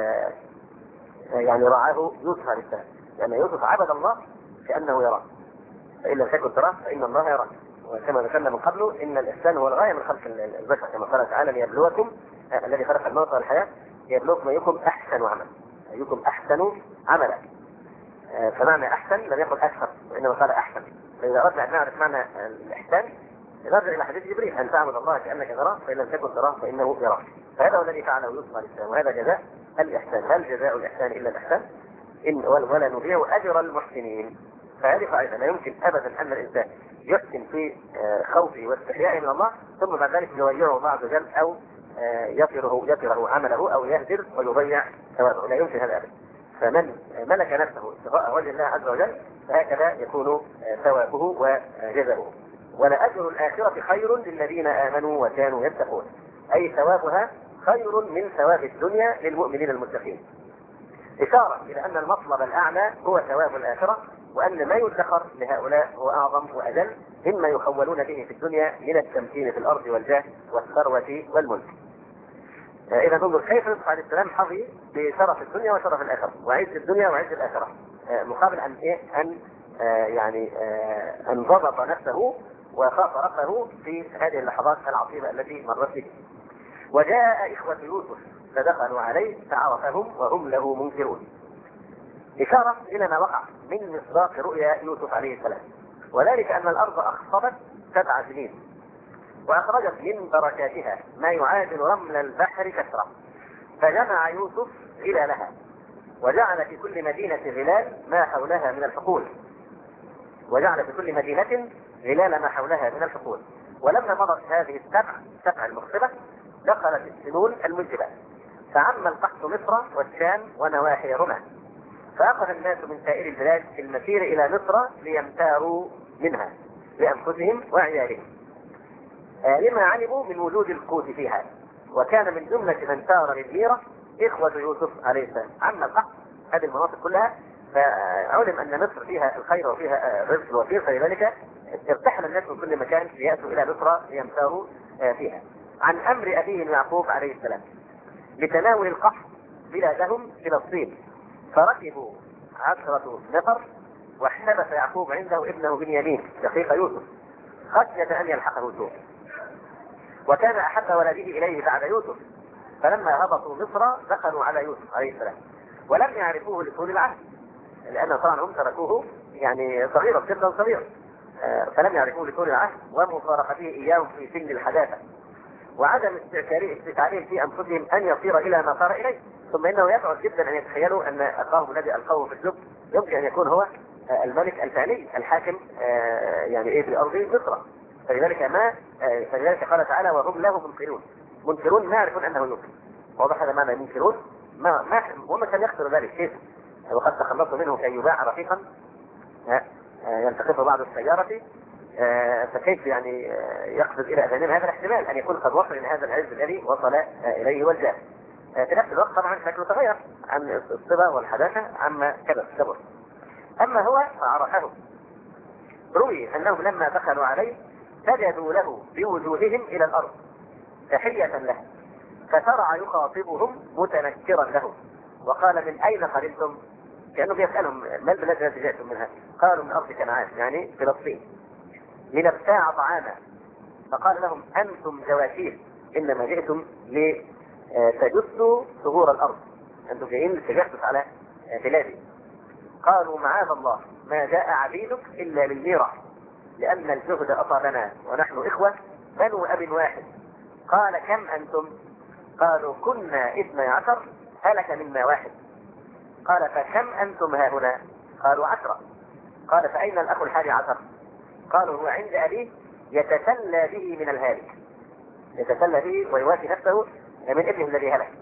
يعني رعاه يوسف عليه السلام، لأن يوسف عبد الله كأنه يراه، فإن لم تكن تراه فإن الله يراه. وكما ذكرنا من قبله إن الإحسان هو الغاية من خلق البشر، كما قال تعالى ليبلوكم الذي خلق الموت والحياة ليبلوكم أيكم أحسن عملا، أيكم أحسن عملا. فمعنى أحسن لم يقل أكثر وإنما قال أحسن. فإذا أردنا أن نعرف معنى الإحسان نرجع إلى حديث جبريل أن تعبد الله كأنك تراه فإن لم تكن تراه فإنه يراك. فهذا هو الذي فعله يوسف عليه السلام، وهذا جزاء الإحسان. هل جزاء الإحسان إلا الإحسان؟ إن ولا نضيع أجر المحسنين. فهذه قاعدة لا يمكن أبدا أن الإنسان يحسن في خوفه واستحيائه من الله ثم بعد ذلك يضيعه الله عز وجل أو يطره عمله أو يهدر ويضيع ثوابه، لا يمكن هذا أبدا. فمن ملك نفسه ابتغاء وجه الله عز وجل فهكذا يكون ثوابه وجزاؤه. ولأجر الآخرة خير للذين آمنوا وكانوا يتقون، أي ثوابها خير من ثواب الدنيا للمؤمنين المتقين، إشارة إلى أن المطلب الأعلى هو ثواب الآخرة، وأن ما يدخر لهؤلاء هو أعظم وأجل مما يخولون به في الدنيا من التمكين في الأرض والجاه والثروة والملك. إذا ننظر كيف يوسف عليه السلام حظي بشرف الدنيا وشرف الآخرة وعز الدنيا وعز الآخرة، مقابل أن ضبط نفسه وخاف ربه في هذه اللحظات العصيبة التي مرت به. وجاء إخوة يوسف فدخلوا عليه فعرفهم وهم له منكرون، إشارة إلى ما وقع من مصداق رؤيا يوسف عليه السلام، وذلك أن الأرض أخصبت 7 سنين وأخرجت من بركاتها ما يعادل رمل البحر كثرة، فجمع يوسف غلالها وجعل في كل مدينة غلال ما حولها من الحقول، غلال ما حولها من الحقول. ولما مضت هذه السبع المخصبة دخلت السنون المجبة، فعم القحط مصر والشام ونواحيهما، فأخذ الناس من سائر البلاد في المسير إلى مصر ليمتاروا منها لأنفسهم وعيالهم لما علموا من وجود القوت فيها. وكان من جملة من سار للميرة إخوة يوسف عليه السلام. عم القحط هذه المناطق كلها فعلم أن مصر فيها الخير وفيها الرزق الوفير، فلذلك ارتحل الناس من كل مكان ليأتوا إلى مصر ليمتاروا فيها. عن أمر أبيهم يعقوب عليه السلام لتناول القحط بلادهم فلسطين، فركبوا 10 نفر، واحتبس يعقوب عنده ابنه بنيامين شقيق يوسف خشية أن يلحقه سوء، وكان أحب ولده إليه بعد يوسف. فلما هبطوا مصر دخلوا على يوسف عليه السلام ولم يعرفوه لطول العهد، لأن طبعا هم تركوه يعني صغيرا طفلا صغيرا، فلم يعرفوه لطول العهد ومفارقته إياهم في سن الحداثة، وعدم استشعارهم في أنفسهم أن يصير إلى ما صار إليه. ثم إنه يبعد جدا أن يتخيلوا أن أخاهم الذي ألقوه في الجب يمكن أن يكون هو الملك الفعلي الحاكم يعني إيه في أرض مصر. فلذلك قال تعالى وهم له منكرون ما يعرفون أنه يمكن. واضح هذا معنى منكرون؟ وما كان يخسر ذلك كيف؟ وقد تخلصوا منه كي يباع رفيقا يلتقط بعض السيارة، فكيف يعني يقفز إلى أذانهم؟ هذا الاحتمال أن يكون قد وصل إلى هذا العز الذي وصل إليه والجاه. في نفس الوقت طبعا شكله تغير عن الصبا والحداثة عما كبر. أما هو فعرفه. روي أنهم لما دخلوا عليه سجدوا له بوجوههم إلى الأرض تحية له، فشرع يخاطبهم متنكرا لهم وقال من أين قدمتم؟ كأنه بيسألهم ما البلاد التي جئتم منها؟ قالوا من أرض كنعان يعني فلسطين، لنبتاع طعاما. فقال لهم أنتم جواشيل، إنما جئتم لتجسوا ثغور الأرض، أنتم جايين للتجسس على بلادي. قالوا معاذ الله ما جاء عبيدك إلا للميرة، لأن الجهد أصابنا ونحن إخوة بنو أب واحد. قال كم أنتم؟ قالوا كنا 12، هلك منا واحد. قال فكم أنتم هاهنا؟ قالوا 10. قال فأين الأخ 11؟ قالوا هو عند أبيه يتسلى به من الهالك، يتسلى به ويوافي نفسه من ابنه الذي هلك.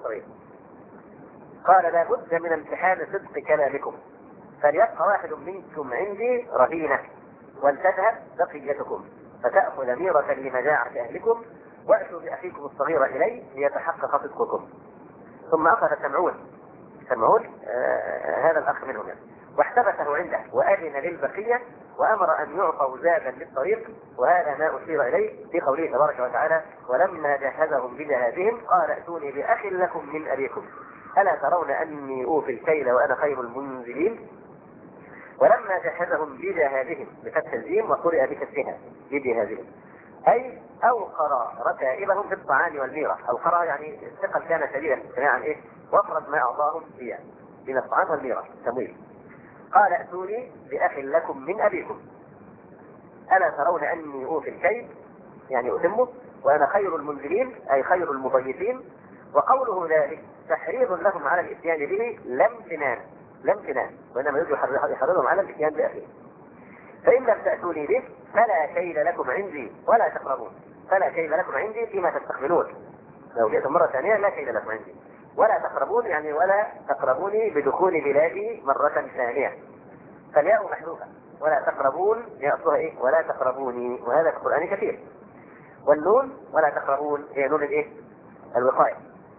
قال لا بد من امتحان صدق كلامكم، فليبقى واحد منكم عندي رهينة ولتذهب بقيتكم فتأخذ ميرة لمجاعة أهلكم، وأتوا بأخيكم الصغير إلي ليتحقق صدقكم. ثم أخذ سمعون هذا الأخ منهم يعني، واحتبسه عنده وأذن للبقية وأمر أن يعطوا زادا للطريق. وهذا ما أشير إليه في قوله تبارك وتعالى ولما جهزهم بجهازهم قال ائتوني بأخ لكم من أبيكم ألا ترون أني أوفي الكيل وأنا خير المنزلين. ولما جهزهم بجهازهم بفتح الجيم وقرئ بكسرها بجهازهم أي أوقر ركائبهم في الطعام والميرة. أوقر يعني الثقل كان شديدا سماعا وافرض ما أعطاهم فيها من الطعام والميرة تمويل. قال ائتوني بأخ لكم من أبيكم ألا ترون أني أوفي الكيل يعني أتمه وأنا خير المنزلين أي خير المضيفين. وقوله ذلك تحريض لهم على الاتيان به لم تنان وإنما يجب يحرضهم على الاتيان بأخيه. فإن لم تأتوني به فلا كيل لكم عندي ولا تقربون. فلا كيل لكم عندي فيما تستقبلون، لو جئتم مرة ثانية لا كيل لكم عندي ولا تقربون يعني ولا تقربوني بدخول بلادي مرة ثانية. فالياء محذوفة ولا تقربون يأصلها إيه؟ ولا تقربوني، وهذا في القرآن كثير. والنون ولا تقربون هي نون الوقاية.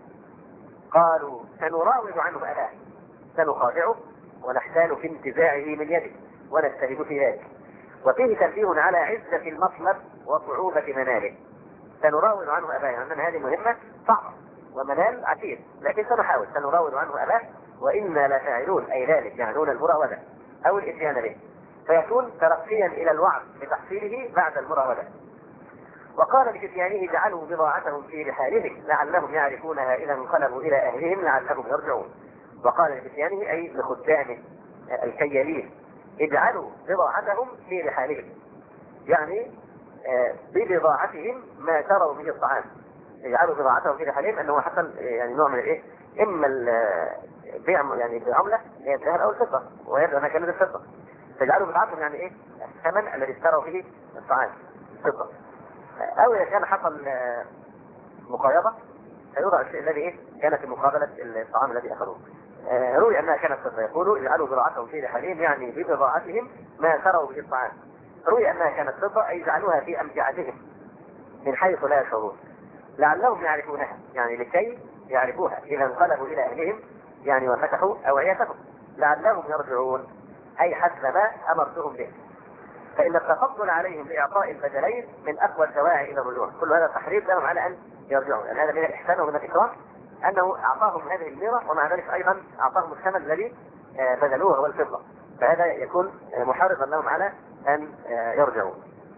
قالوا سنراود عنه أباه سنخادعه ونحتال في انتزاعه من يده ونجتهد في ذلك. وفيه تنبيه على عزة المطلب وصعوبة مناله. سنراود عنه أباه يعني هذه مهمة صعبة ومنال عسير، لكن سنحاول. سنراود عنه أباه وإنا لفاعلون أي ذلك يعنون المراودة أو الإتيان به، فيكون ترقيا إلى الوعد بتحصيله بعد المراودة. وقال لفتيانه جعلوا بضاعتهم في رحالهم لعلهم يعرفونها إذا انقلبوا إلى أهلهم لعلهم يرجعون. وقال لفتيانه أي لخدامه الكيالين اجعلوا بضاعتهم في رحالهم يعني ببضاعتهم ما شروا به الطعام. اجعلوا بضاعتهم في رحالهم أنه حصل يعني نوع من الإيه، إما البيع يعني بعملة هي الذهب أو الفضة ويبدأ ما كانت الفضة. فاجعلوا بضاعتهم يعني إيه الثمن الذي اشتروا به الطعام الفضة. أو إذا كان حصل مقايضة فيوضع الشيء الذي إيه كانت في مقابلة الطعام الذي أخذوه. روي أنها كانت فضة. يقولوا اجعلوا بضاعتهم في رحالهم يعني ببضاعتهم ما شروا به الطعام. روي أنها كانت فضة أي جعلوها في أمتعتهم من حيث لا يشعرون لعلهم يعرفونها يعني لكي يعرفوها إذا انقلبوا إلى أهلهم يعني وفتحوا أوعيتهم لعلهم يرجعون، أي حسب ما أمرتهم به. فإن التفضل عليهم بإعطاء البدلين من أقوى الدواعي إلى الرجوع. كل هذا تحريض لهم على أن يرجعوا، لأن هذا من الإحسان ومن الإكرام أنه أعطاهم هذه الميرة، ومع ذلك أيضا أعطاهم الثمن الذي بذلوه هو الفضة، فهذا يكون محرضا لهم على أن يرجعوا.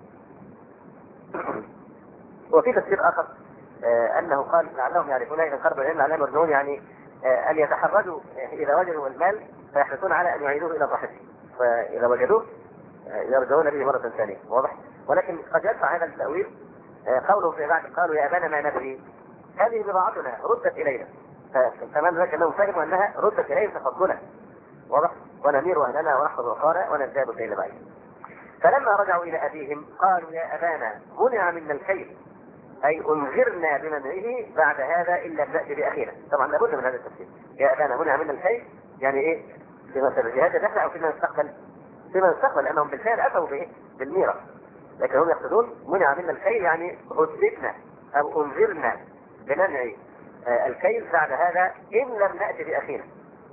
وفي تفسير آخر أنه قال لعلهم يعرفون إذا انقرضوا العلم لعلهم يرجعون، يعني أن يتحرجوا إذا وجدوا المال فيحرصون على أن يعيدوه إلى صاحبه، فإذا وجدوه يرجعون به مرة ثانية. واضح؟ ولكن قد يدفع هذا التأويل قوله في بعد قالوا يا أبانا ما نبغي، هذه بضاعتنا ردت إلينا، فكمان ذلك أنهم فهموا أنها ردت إليهم تفضلا. واضح؟ ونمير أهلنا ونحفظ وقارا ونزداد كيل بعيد. فلما رجعوا إلى أبيهم قالوا يا أبانا منع منا الكيل، أي أنذرنا بمنعه بعد هذا إلا نأتي بأخينا. طبعا لابد من هذا التفسير، يا أبانا منع منا الكيل يعني إيه؟ في هذا الدفع أو فيما يستقبل؟ فيما يستقبل، لأنهم بالفعل أتوا بإيه؟ بالميرة، لكن هم يقصدون منع منا الكيل يعني هددنا أو أنذرنا بمنع الكيل بعد هذا إن لم نأتي بأخينا.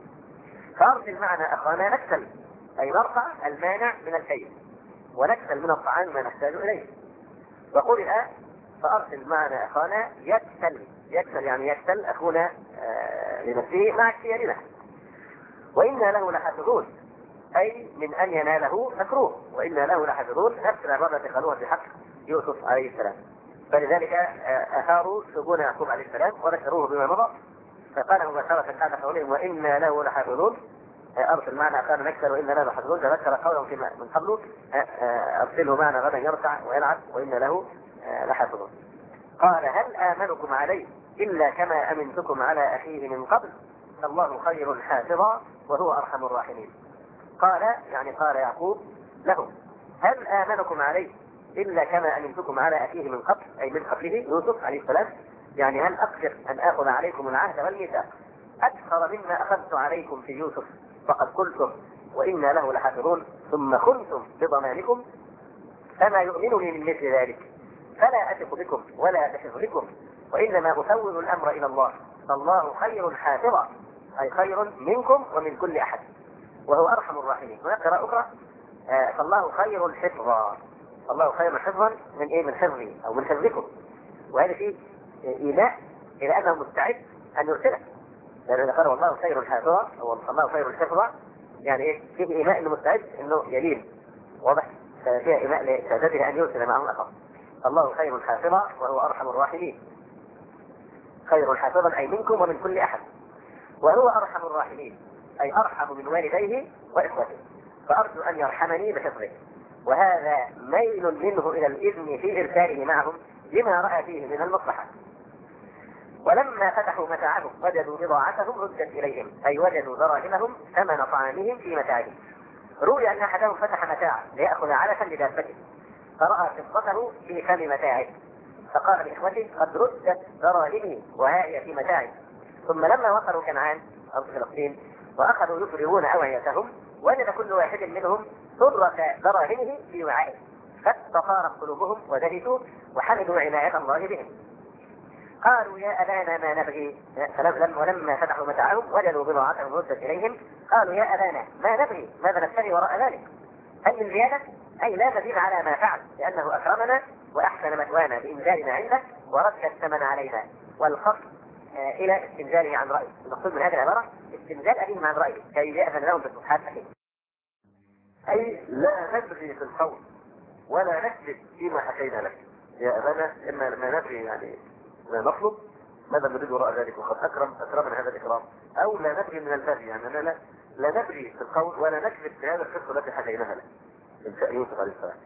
فأرسل معنا أخانا نكسل، أي نرفع المانع من الكيل ونكسل من الطعام ما نحتاج إليه. وقرئ فأرسل معنا أخانا يكسل، يكسل يعني يكسل أخونا لنفسه مع اختيارنا، وإنا له لحافظون، أي من أن يناله مكروه، وإنا له لحافظون نفس العبارة قالوها في حق يوسف عليه السلام. فلذلك أثاروا سجون يعقوب عليه السلام وذكروه بما مضى، فقال مباشرة بعد قولهم وإنا له لحافظون أرسل معنا أخانا نكسل وإنا له لحافظون، تذكر قولهم فيما من قبله أرسله معنا غدا يرتع ويلعب وإنا له لحافظون. قال هل آمنكم عليه إلا كما أمنتكم على أخيه من قبل، الله خير حافظا وهو أرحم الراحمين. قال يعني قال يعقوب لهم هل آمنكم عليه إلا كما أمنتكم على أخيه من قبل، أي من قبله يوسف عليه السلام، يعني هل أقدر أن آخذ عليكم العهد والميثاق أكثر مما أخذت عليكم في يوسف فقد قلتم وإنا له لحافظون ثم خنتم بضمانكم، فما يؤمن لي من مثل ذلك، فلا أثق بكم ولا بحفظكم وإنما أفوض الأمر إلى الله، فالله خير حافظا، أي خير منكم ومن كل أحد وهو أرحم الراحمين. هناك قراءة أخرى فالله خير حفظا، الله خير حفظا من إيه؟ من حفظي أو من حفظكم، وهذا فيه إيماء إلى أنه مستعد أن يرسله، لأنه قال والله خير حافظا أو الله خير حفظا، يعني إيه؟ فيه إيماء أنه مستعد أنه يلين. واضح؟ فيها إيماء لسعادته أن يرسل معهم أخر. الله خير حافظا وهو أرحم الراحمين، خير حافظا أي منكم ومن كل أحد، وهو أرحم الراحمين أي أرحم من والديه وإخوته، فأرجو أن يرحمني بحفظه. وهذا ميل منه إلى الإذن في إرساله معهم لما رأى فيه من المصلحة. ولما فتحوا متاعهم وجدوا بضاعتهم ردت إليهم، أي وجدوا دراهمهم ثمن طعامهم في متاعهم. روي أن أحدهم فتح متاعه ليأخذ علفا لدابته فرأى قصته في فم متاعه، فقال لإخوته قد ردت دراهمي وهي في متاعي. ثم لما وصلوا كنعان أرض فلسطين وأخذوا يفرغون أوعيتهم وجد كل واحد منهم سرة دراهمه في وعائه، فاستطارت قلوبهم وذهلوا وحمدوا عناية الله بهم. قالوا يا أبانا ما نبغي، ولما فتحوا متاعهم وجدوا بضاعتهم ردت إليهم قالوا يا أبانا ما نبغي، ماذا نبتغي وراء ذلك؟ هل من زيادة؟ أي لا نزيد على ما فعل، لأنه أكرمنا وأحسن مثوانا بإنزالنا عنده ورد الثمن علينا. والخط إلى استنزاله عن رأيه، المقصود من هذه العبارة استنزال أبيهم عن رأيه كي يأذن لهم بالصفحات أكيد. أي لا نبغي في القول ولا نكذب فيما حكينا لك يا أبانا، إما ما نبغي يعني لا نطلب ماذا نريد وراء ذلك، وقد أكرمنا هذا الإكرام، أو لا نبغي من البغي يعني لا نبغي في القول ولا نكذب في هذا القصة التي حكيناها لك من شأن يوسف عليه السلام.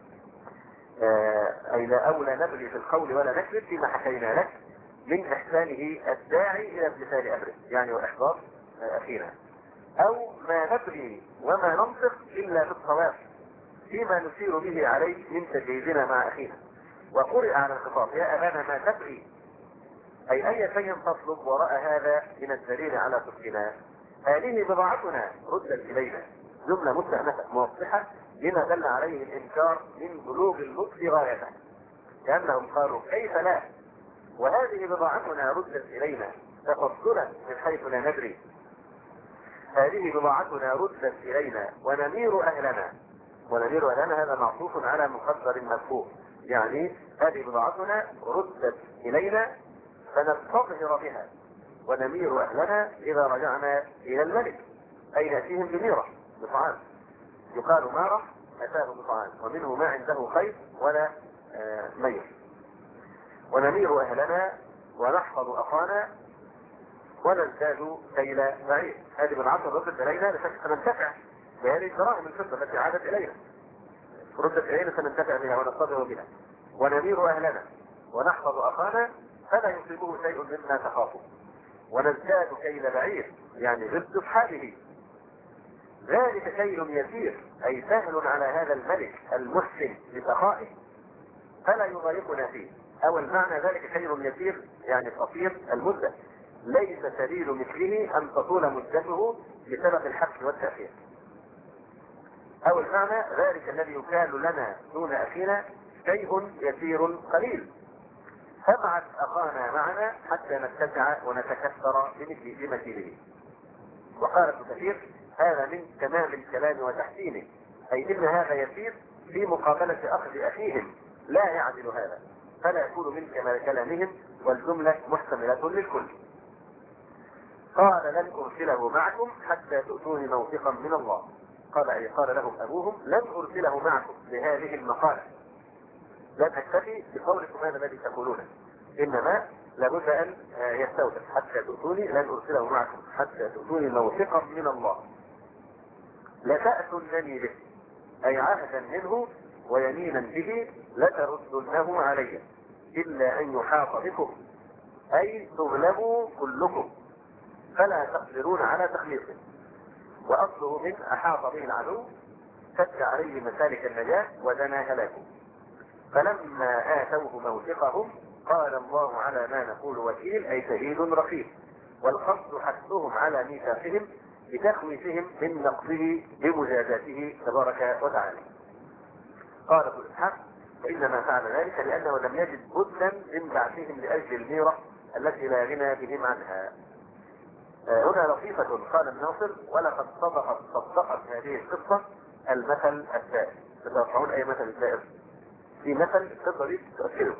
أي لا نبغي في القول ولا نكذب فيما حكينا لك من إحسانه الداعي إلى امتثال أمره يعني وإحضار أخينا، أو ما نبغي وما ننطق إلا بالصواب فيما نسير به عليه من تجهيزنا مع أخينا. وقرئ على الخطاب يا أبانا ما تبغي، أي أي شيء تطلب وراء هذا من الدليل على صدقنا، هذه بضاعتنا ردت إلينا، جملة مستأنفة موضحة لما دل عليه الإنكار من بلوغ اللطف غايته، لأنهم قالوا كيف لا وهذه بضاعتنا ردت إلينا تفضلا من حيث لا ندري، هذه بضاعتنا ردت إلينا ونمير أهلنا. ونمير أهلنا هذا معطوف على مقدر مرفوع، يعني هذه بضاعتنا ردت إلينا فنستظهر بها ونمير أهلنا إذا رجعنا إلى الملك، أي نأتيهم بميرة بطعام، يقال مارة أتاه بطعام، ومنه ما عنده خيط ولا مير. ونمير أهلنا ونحفظ أخانا ونزداد كيل بعير. هذه بالعشر ردت إلينا لشكل سننتفع بهذه الدراهم الفضة التي عادت إلينا، ردت إلينا سننتفع بها ونستظهر بها. ونمير أهلنا ونحفظ أخانا فلا يصيبه شيء مما تخافه. ونزداد كيل بعير يعني ضد حاله، ذلك كيل يسير أي سهل على هذا الملك المحسن لسخائه فلا يضايقنا فيه. أو المعنى ذلك كيل يسير يعني قصير المدة، ليس سبيل مثله أن تطول مدته بسبب الحبس والتأخير. أو المعنى ذلك الذي يكال لنا دون أخينا شيء يسير قليل، فابعث أخانا معنا حتى نتسع ونتكثر بمثله. وقال ابن كثير هذا من تمام الكلام وتحسينه، أي إن هذا يسير في مقابلة أخذ أخيهم لا يعدل هذا، فلا يكون من كلامهم والجملة محتملة للكل. قال لن أرسله معكم حتى تؤتوني موثقا من الله. قال لهم أبوهم لن أرسله معكم بهذه المقالة، لن أكتفي بقولكم هذا الذي تقولونه، إنما لابد أن يستوجب حتى تؤتوني، لن أرسله معكم حتى تؤتوني موثقا من الله لتأتونني به، أي عهدا منه ويمينا به لتردنه علي إلا أن يحاط بكم، أي تغلبوا كلكم فلا تقدرون على تخليصه. وأصله من أحاط به العدو سد عليه مسالك النجاة ودنا هلاكه. فلما آتوه موثقهم قال الله على ما نقول وكيل، أي شهيد رقيب. والقصد حثهم على ميثاقهم بتخويفهم من نقضه بمجازاته تبارك وتعالى. قال ابن إسحاق فإنما فعل ذلك لأنه لم يجد بدا من بعثهم لأجل الميرة التي لا غنى بهم عنها. هنا لطيفة قال الناصر ولقد صدقت هذه القصة المثل السائر. تتوقعون أي مثل السائر؟ في مثل القصة دي تؤكده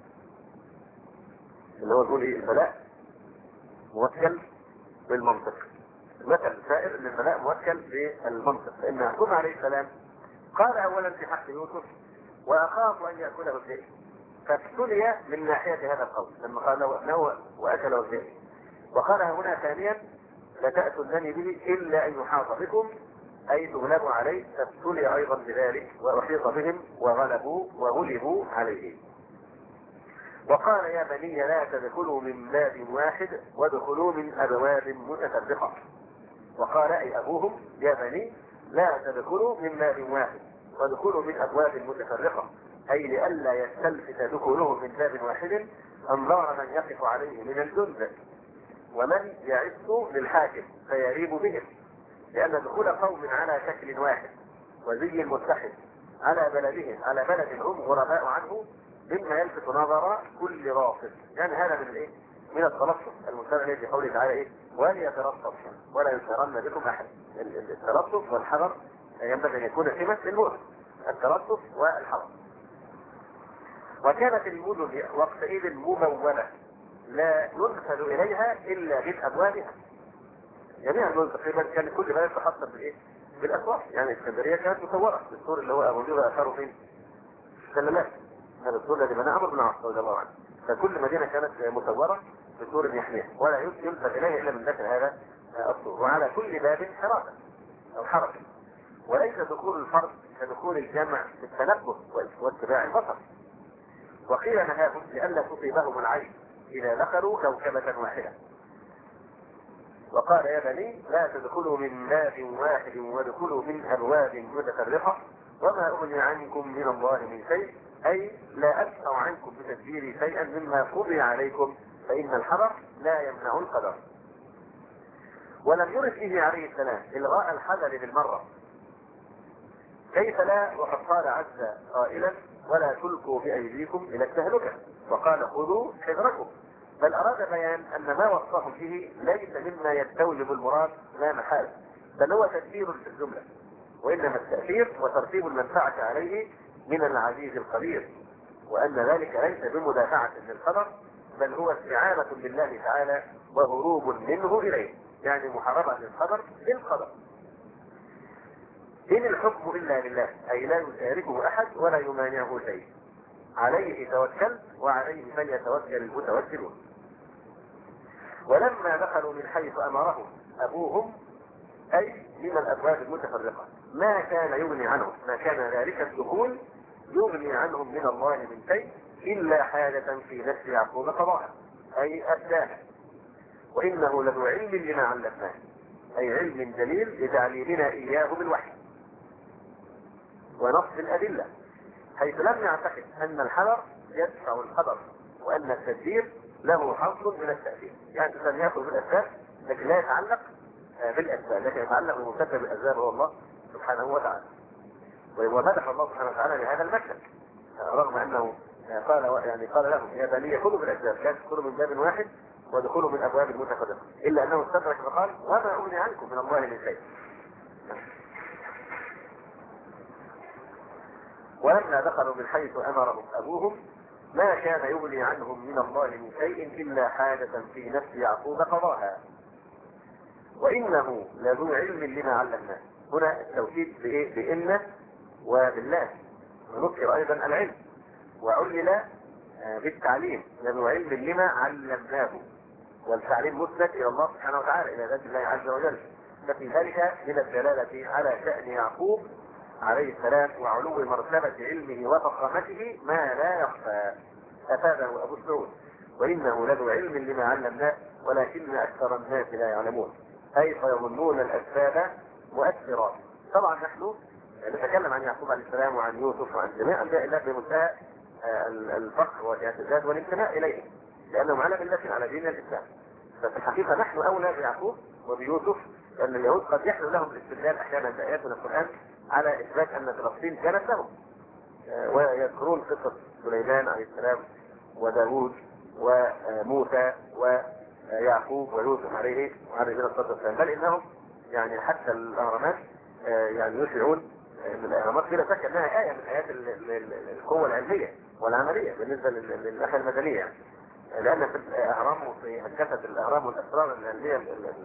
اللي هو يقول ايه؟ البلاء موكل بالمنطق. المثل السائر ان البلاء موكل بالمنطق، فإن يعقوب عليه السلام قال أولا في حق يوسف وأخاف أن يأكله الذئب، فابتلي من ناحية هذا القول لما قال له أنه وأكله الذئب. وقالها هنا ثانيا لتأتونني به إلا أن يحاط بكم، أي تغلبوا عليه، فابتلي أيضا بذلك وأحيط بهم وغلبوا عليه. وقال يا بني لا تدخلوا من باب واحد وادخلوا من أبواب متفرقة. وقال أي أبوهم يا بني لا تدخلوا من باب واحد وادخلوا من أبواب متفرقة، أي لئلا يستلفت دخوله من باب واحد أنظار من يقف عليه من الجند ومن يعز للحاكم فيريب بهم، لأن دخول قوم على شكل واحد وزي متحد على بلد هم غرباء عنه مما يلفت نظر كل راصد. يعني هذا من الايه؟ من التلطف المستمع في قوله تعالى ايه؟ وليتلطف ولا يسهرن بكم احد. التلطف والحذر ينبغي ان يكون سمة للمؤمن، التلطف والحذر. وكانت المدن وقتئذ ممولة لا ينفذ اليها الا من ابوابها. جميع المدن تقريبا كان كل بلد تحصل بالايه؟ بالاسواق. يعني اسكندريه كانت مصوره بالسور اللي هو ابو جبل اثاره فين؟ السلامات، هذا السور الذي بناه عمرو بن العاص رضي الله عنه. فكل مدينه كانت مصوره بسور يحميها ولا ينفذ اليها الا من داخل هذا السور. وعلى كل باب حراسه او حركه، وليس دخول الفرد كدخول الجمع في التنبه واتباع البصر. وقيل نهاهم لئلا تصيبهم العين اذا دخلوا كوكبه واحده. وقال يا بني لا تدخلوا من باب واحد وادخلوا من ابواب متفرقه وما اغني عنكم من الله من شيء، اي لا ادفع عنكم بتدبيري شيئا مما قضي عليكم فان الحذر لا يمنع القدر. ولم يرد فيه عليه السلام الغاء الحذر بالمره، كيف لا وقد قال عز قائلا ولا تلقوا بايديكم الى التهلكه، وقال خذوا حذركم، بل أراد بيان أن ما وصفهم به ليس مما يستوجب المراد لا محالة، بل هو تدبير في الجملة، وإنما التأثير وترتيب المنفعة عليه من العزيز القدير، وأن ذلك ليس بمدافعة للخبر، بل هو استعانة بالله تعالى وهروب منه إليه، يعني محاربة للخبر بالخبر. إن الحكم إلا لله، أي لا يشاركه أحد ولا يمانعه شيء، عليه توكلت وعليه فليتوكل المتوكلون. ولما دخلوا من حيث أمرهم أبوهم، أي من الأبواب المتفرقة، ما كان يغني عنهم، ما كان ذلك الدخول يغني عنهم من الله من شيء إلا حاجة في نفس يعقوب قضاها، أي أبداها. وإنه لذو علم لما علمناه، أي علم دليل لتعليمنا إياه بالوحي ونص الأدلة، حيث لم يعتقد أن الحذر يدفع الخبر، وأن التدبير له حظ من التأثير، يعني لم يأخذ بالأسباب لكن لا يتعلق بالأسباب، لكن يتعلق بمسبب الأسباب هو الله سبحانه وتعالى. ومدح الله سبحانه وتعالى بهذا المكتب، رغم أنه قال لهم يا بني كلوا بالأسباب، لا تدخلوا من باب واحد ودخلوا من أبواب متفرقة، إلا أنه استدرك فقال وما أغني عنكم من الله من شيء. ولما دخلوا من حيث أمرهم أبوهم ما كان يغني عنهم من الله من شيء إلا حاجة في نفس يعقوب قضاها، وإنه لذو علم لما علمناه. هنا التوكيد بإن وبالله، ونذكر أيضا العلم، وعلل بالتعليم، لذو علم لما علمناه، والتعليم مسند إلى الله سبحانه وتعالى، إلى ذات الله عز وجل، ففي ذلك من الدلالة على شأن يعقوب عليه السلام وعلو مرتبة علمه وفخامته ما لا يخفى. أفاده أبو السعود وإنه لذو علم لما علمناه ولكن أكثر الناس لا يعلمون، أي فيظنون الأسباب مؤثرات. طبعا نحن نتكلم عن يعقوب عليه السلام وعن يوسف وعن جميع أنبياء الله بمنتهى الفخر والاعتزاز والانتماء إليه، لأنهم على ملة على دين الإسلام. ففي الحقيقة نحن أولى بيعقوب وبيوسف، لأن اليهود قد يحلو لهم الاستدلال أحيانا بآيات من القرآن على إثبات أن فلسطين كانت لهم، ويذكرون قصة سليمان عليه السلام وداوود وموسى ويعقوب ويوسف عليه الصلاة والسلام، بل إنهم يعني حتى الأهرامات يعني يشيعون أن الأهرامات بلا شك أنها آية من آيات القوة العلمية والعملية بالنسبة للناحية المدنية، يعني لأن في الأهرام وفي هندسة الأهرام والأسرار العلمية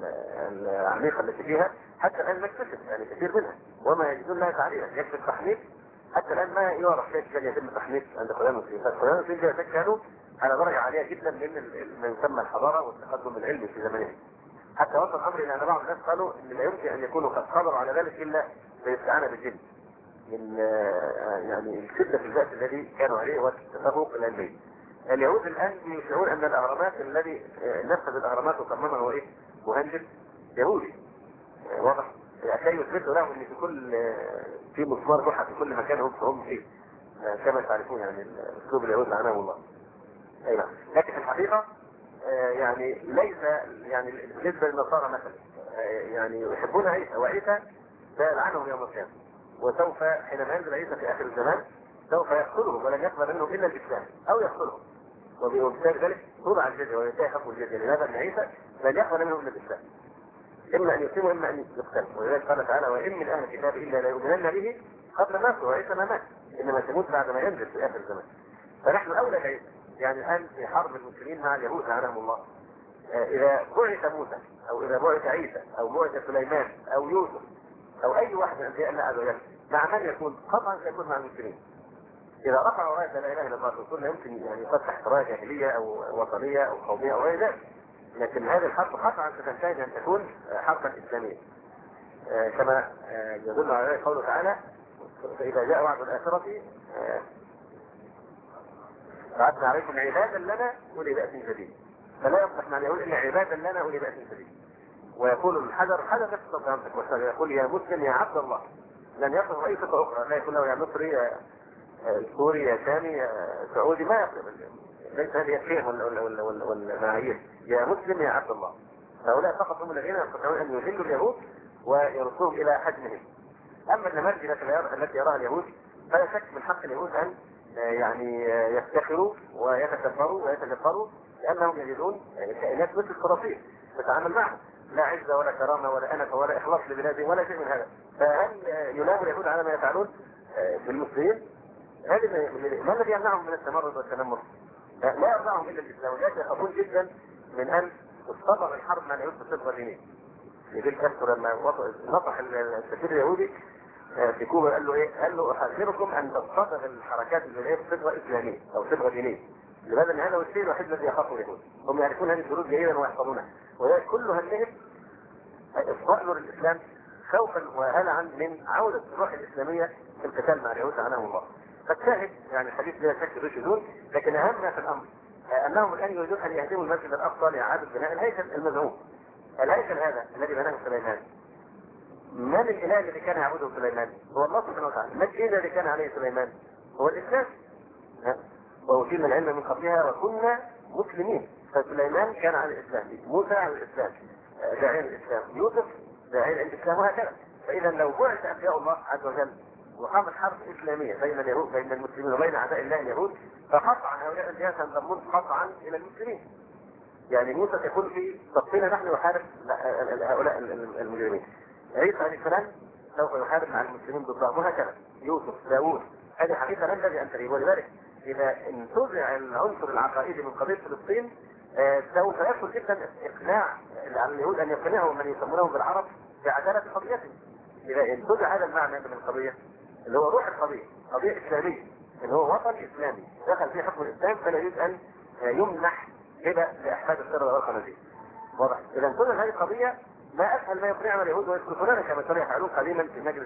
العميقة التي فيها حتى الآن نكتشف يعني كثير منها، وما يجدون لها تعليما يكفي التحنيط. حتى الآن ما يعرف كيف كان يتم التحنيط عند قدام المسلمين، فالقدام المسلمين كانوا على درجة عالية جدا من ما يسمى الحضارة والتقدم العلمي في زمانهم، حتى وصل الأمر إلى أن بعض الناس قالوا إن لا يمكن أن يكونوا قد قدروا على ذلك إلا بالاستعانة بالجن، من يعني الشدة في الذات الذي كانوا عليه والتفوق العلمي. اليهود الآن يشعرون أن الأهرامات الذي نفذ الأهرامات وصممها هو إيه؟ مهندس يهودي، واضح؟ كي يثبتوا لهم أن في مسمار جحا في كل مكان هم فيه، كما تعرفون يعني أسلوب اليهود لعنهم الله. أيوة. لكن في الحقيقة يعني ليس يعني بالنسبة للنصارى مثلا يعني يحبون عيسى، وعيسى سيلعنهم يوم القيامة، وسوف حينما ينزل عيسى في آخر الزمان سوف يقتلهم ولن يقبل منهم إلا الإسلام أو يقتلهم، وبالتالي ذلك توضع الجزية وينتهي حكم الجزية، لماذا؟ أن عيسى لن يقبل منهم إلا الإسلام، إما أن يسلموا إما أن يقتلوا. ولذلك قال تعالى وإن من أهل الكتاب إلا لا يؤمنن به قبل موته، وعيسى ما مات إنما تموت بعد ما ينزل في آخر الزمان. فنحن أولى بعيسى، يعني الآن في حرب المسلمين مع اليهود لعنهم الله، إذا بعث موسى أو إذا بعث عيسى أو بعث سليمان أو يوسف أو أي واحد من أنبياء الله عز وجل مع من يكون؟ قطعا سيكون مع المسلمين. إذا رفعوا راية لا إله إلا الله الرسول يمكن يعني قد تحت راية جاهلية أو وطنية أو قومية أو غير ذلك، لكن هذه الحرب قطعا ستنتهي أن تكون حربا إسلامية، كما يدل على ذلك قوله تعالى فإذا جاء وعد الآخرة بعثنا عليكم عبادا لنا أولي بأس شديد، فلا يصلح مع اليهود إلا عبادا لنا أولي بأس شديد. ويقول الحجر نفس فهمتك وسلم، يقول يا مسلم يا عبد الله، لن يصل أي صفة أخرى، لا يقول له يا مصري يا سوري يا شامي يا سعودي، ما يصل، ليس هذه الشيء والمعايير، يا مسلم يا عبد الله. هؤلاء فقط هم الذين يستطيعون أن يذلوا اليهود ويردوهم إلى حجمهم. أما النماذج التي يراها اليهود فلا شك من حق اليهود أن يعني يفتخروا ويتكبروا ويتجبروا لانهم يجدون كائنات مثل الصراصير تتعامل معها، لا عزه ولا كرامه ولا انف ولا اخلاص لبلاده ولا شيء من هذا. فهل يلام اليهود على ما يفعلون بالمسلمين؟ هذه ما الذي يمنعهم من التمرد والتنمر؟ لا يرضعهم الا الاسلام، ولذلك يخافون جدا من ان تستمر الحرب مع اليهود بصفه دينيه. يجي كاسترو لما نصح السفير اليهودي في كوبا قال له ايه؟ قال له احذركم ان تصطدم الحركات الجزائريه بصبغه اسلاميه او صبغه دينيه. لماذا؟ ان هذا هو الشيء الوحيد الذي يخافه اليهود، هم يعرفون هذه الدروس جيدا ويحفظونها، وذلك كل همهم اصرار الاسلام خوفا وهلعا من عوده الروح الاسلاميه في القتال مع اليهود عنهم الله. فالشاهد يعني الحديث لا شك يرشدون، لكن اهم ما في الامر انهم الان يريدون ان يهدموا المسجد الاقصى لاعاده بناء الهيكل المزعوم. الهيكل هذا الذي بناه سليمان، من الاله الذي كان يعبده سليمان؟ هو الله سبحانه وتعالى. ما الدين الذي كان عليه سليمان؟ هو الاسلام. وأوتينا العلم من قبلها وكنا مسلمين. فسليمان كان على الاسلام، موسى على الاسلام، داعين الاسلام، يوسف داعين الاسلام، وهكذا. فاذا لو بعث انبياء الله عز وجل وقامت حرب اسلاميه بين اليهود بين المسلمين وبين اعداء الله اليهود، فقطعا هؤلاء الانبياء سينضمون قطعا الى المسلمين. يعني موسى سيكون في صفنا نحن يحارب هؤلاء المجرمين. عيسى عليه السلام سوف يحارب مع المسلمين ضدهم، وهكذا. يوسف، داوود، هذه حقيقه لن تجد ان تريد. ولذلك اذا انتزع العنصر العقائدي من قضيه فلسطين سوف يصل جدا اقناع على اليهود ان يقنعوا من يسمونهم بالعرب بعداله قضيتهم. اذا انتزع هذا المعنى من القضيه اللي هو روح القضيه، قضيه اسلاميه، اللي هو وطن اسلامي دخل فيه حكم الاسلام، فلا يريد ان يمنح هبه لاحفاد السر والخنازير. واضح؟ اذا انتزع هذه القضيه ما اسهل ما يقنعنا اليهود ويسكتوننا كما كانوا يفعلون قديما في مجلس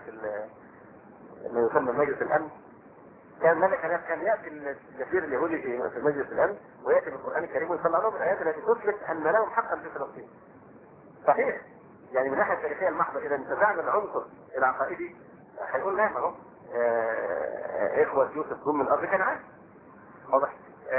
ما يسمى مجلس الامن. كان ملك كان ياتي السفير اليهودي في مجلس الامن وياتي بالقران الكريم ويطلع لهم الايات التي تثبت ان لهم حقا في فلسطين. صحيح؟ يعني من الناحيه التاريخيه المحضه اذا انتزعنا العنصر العقائدي هيقول نعم اهو اخوه يوسف جم من الارض كنعان. واضح؟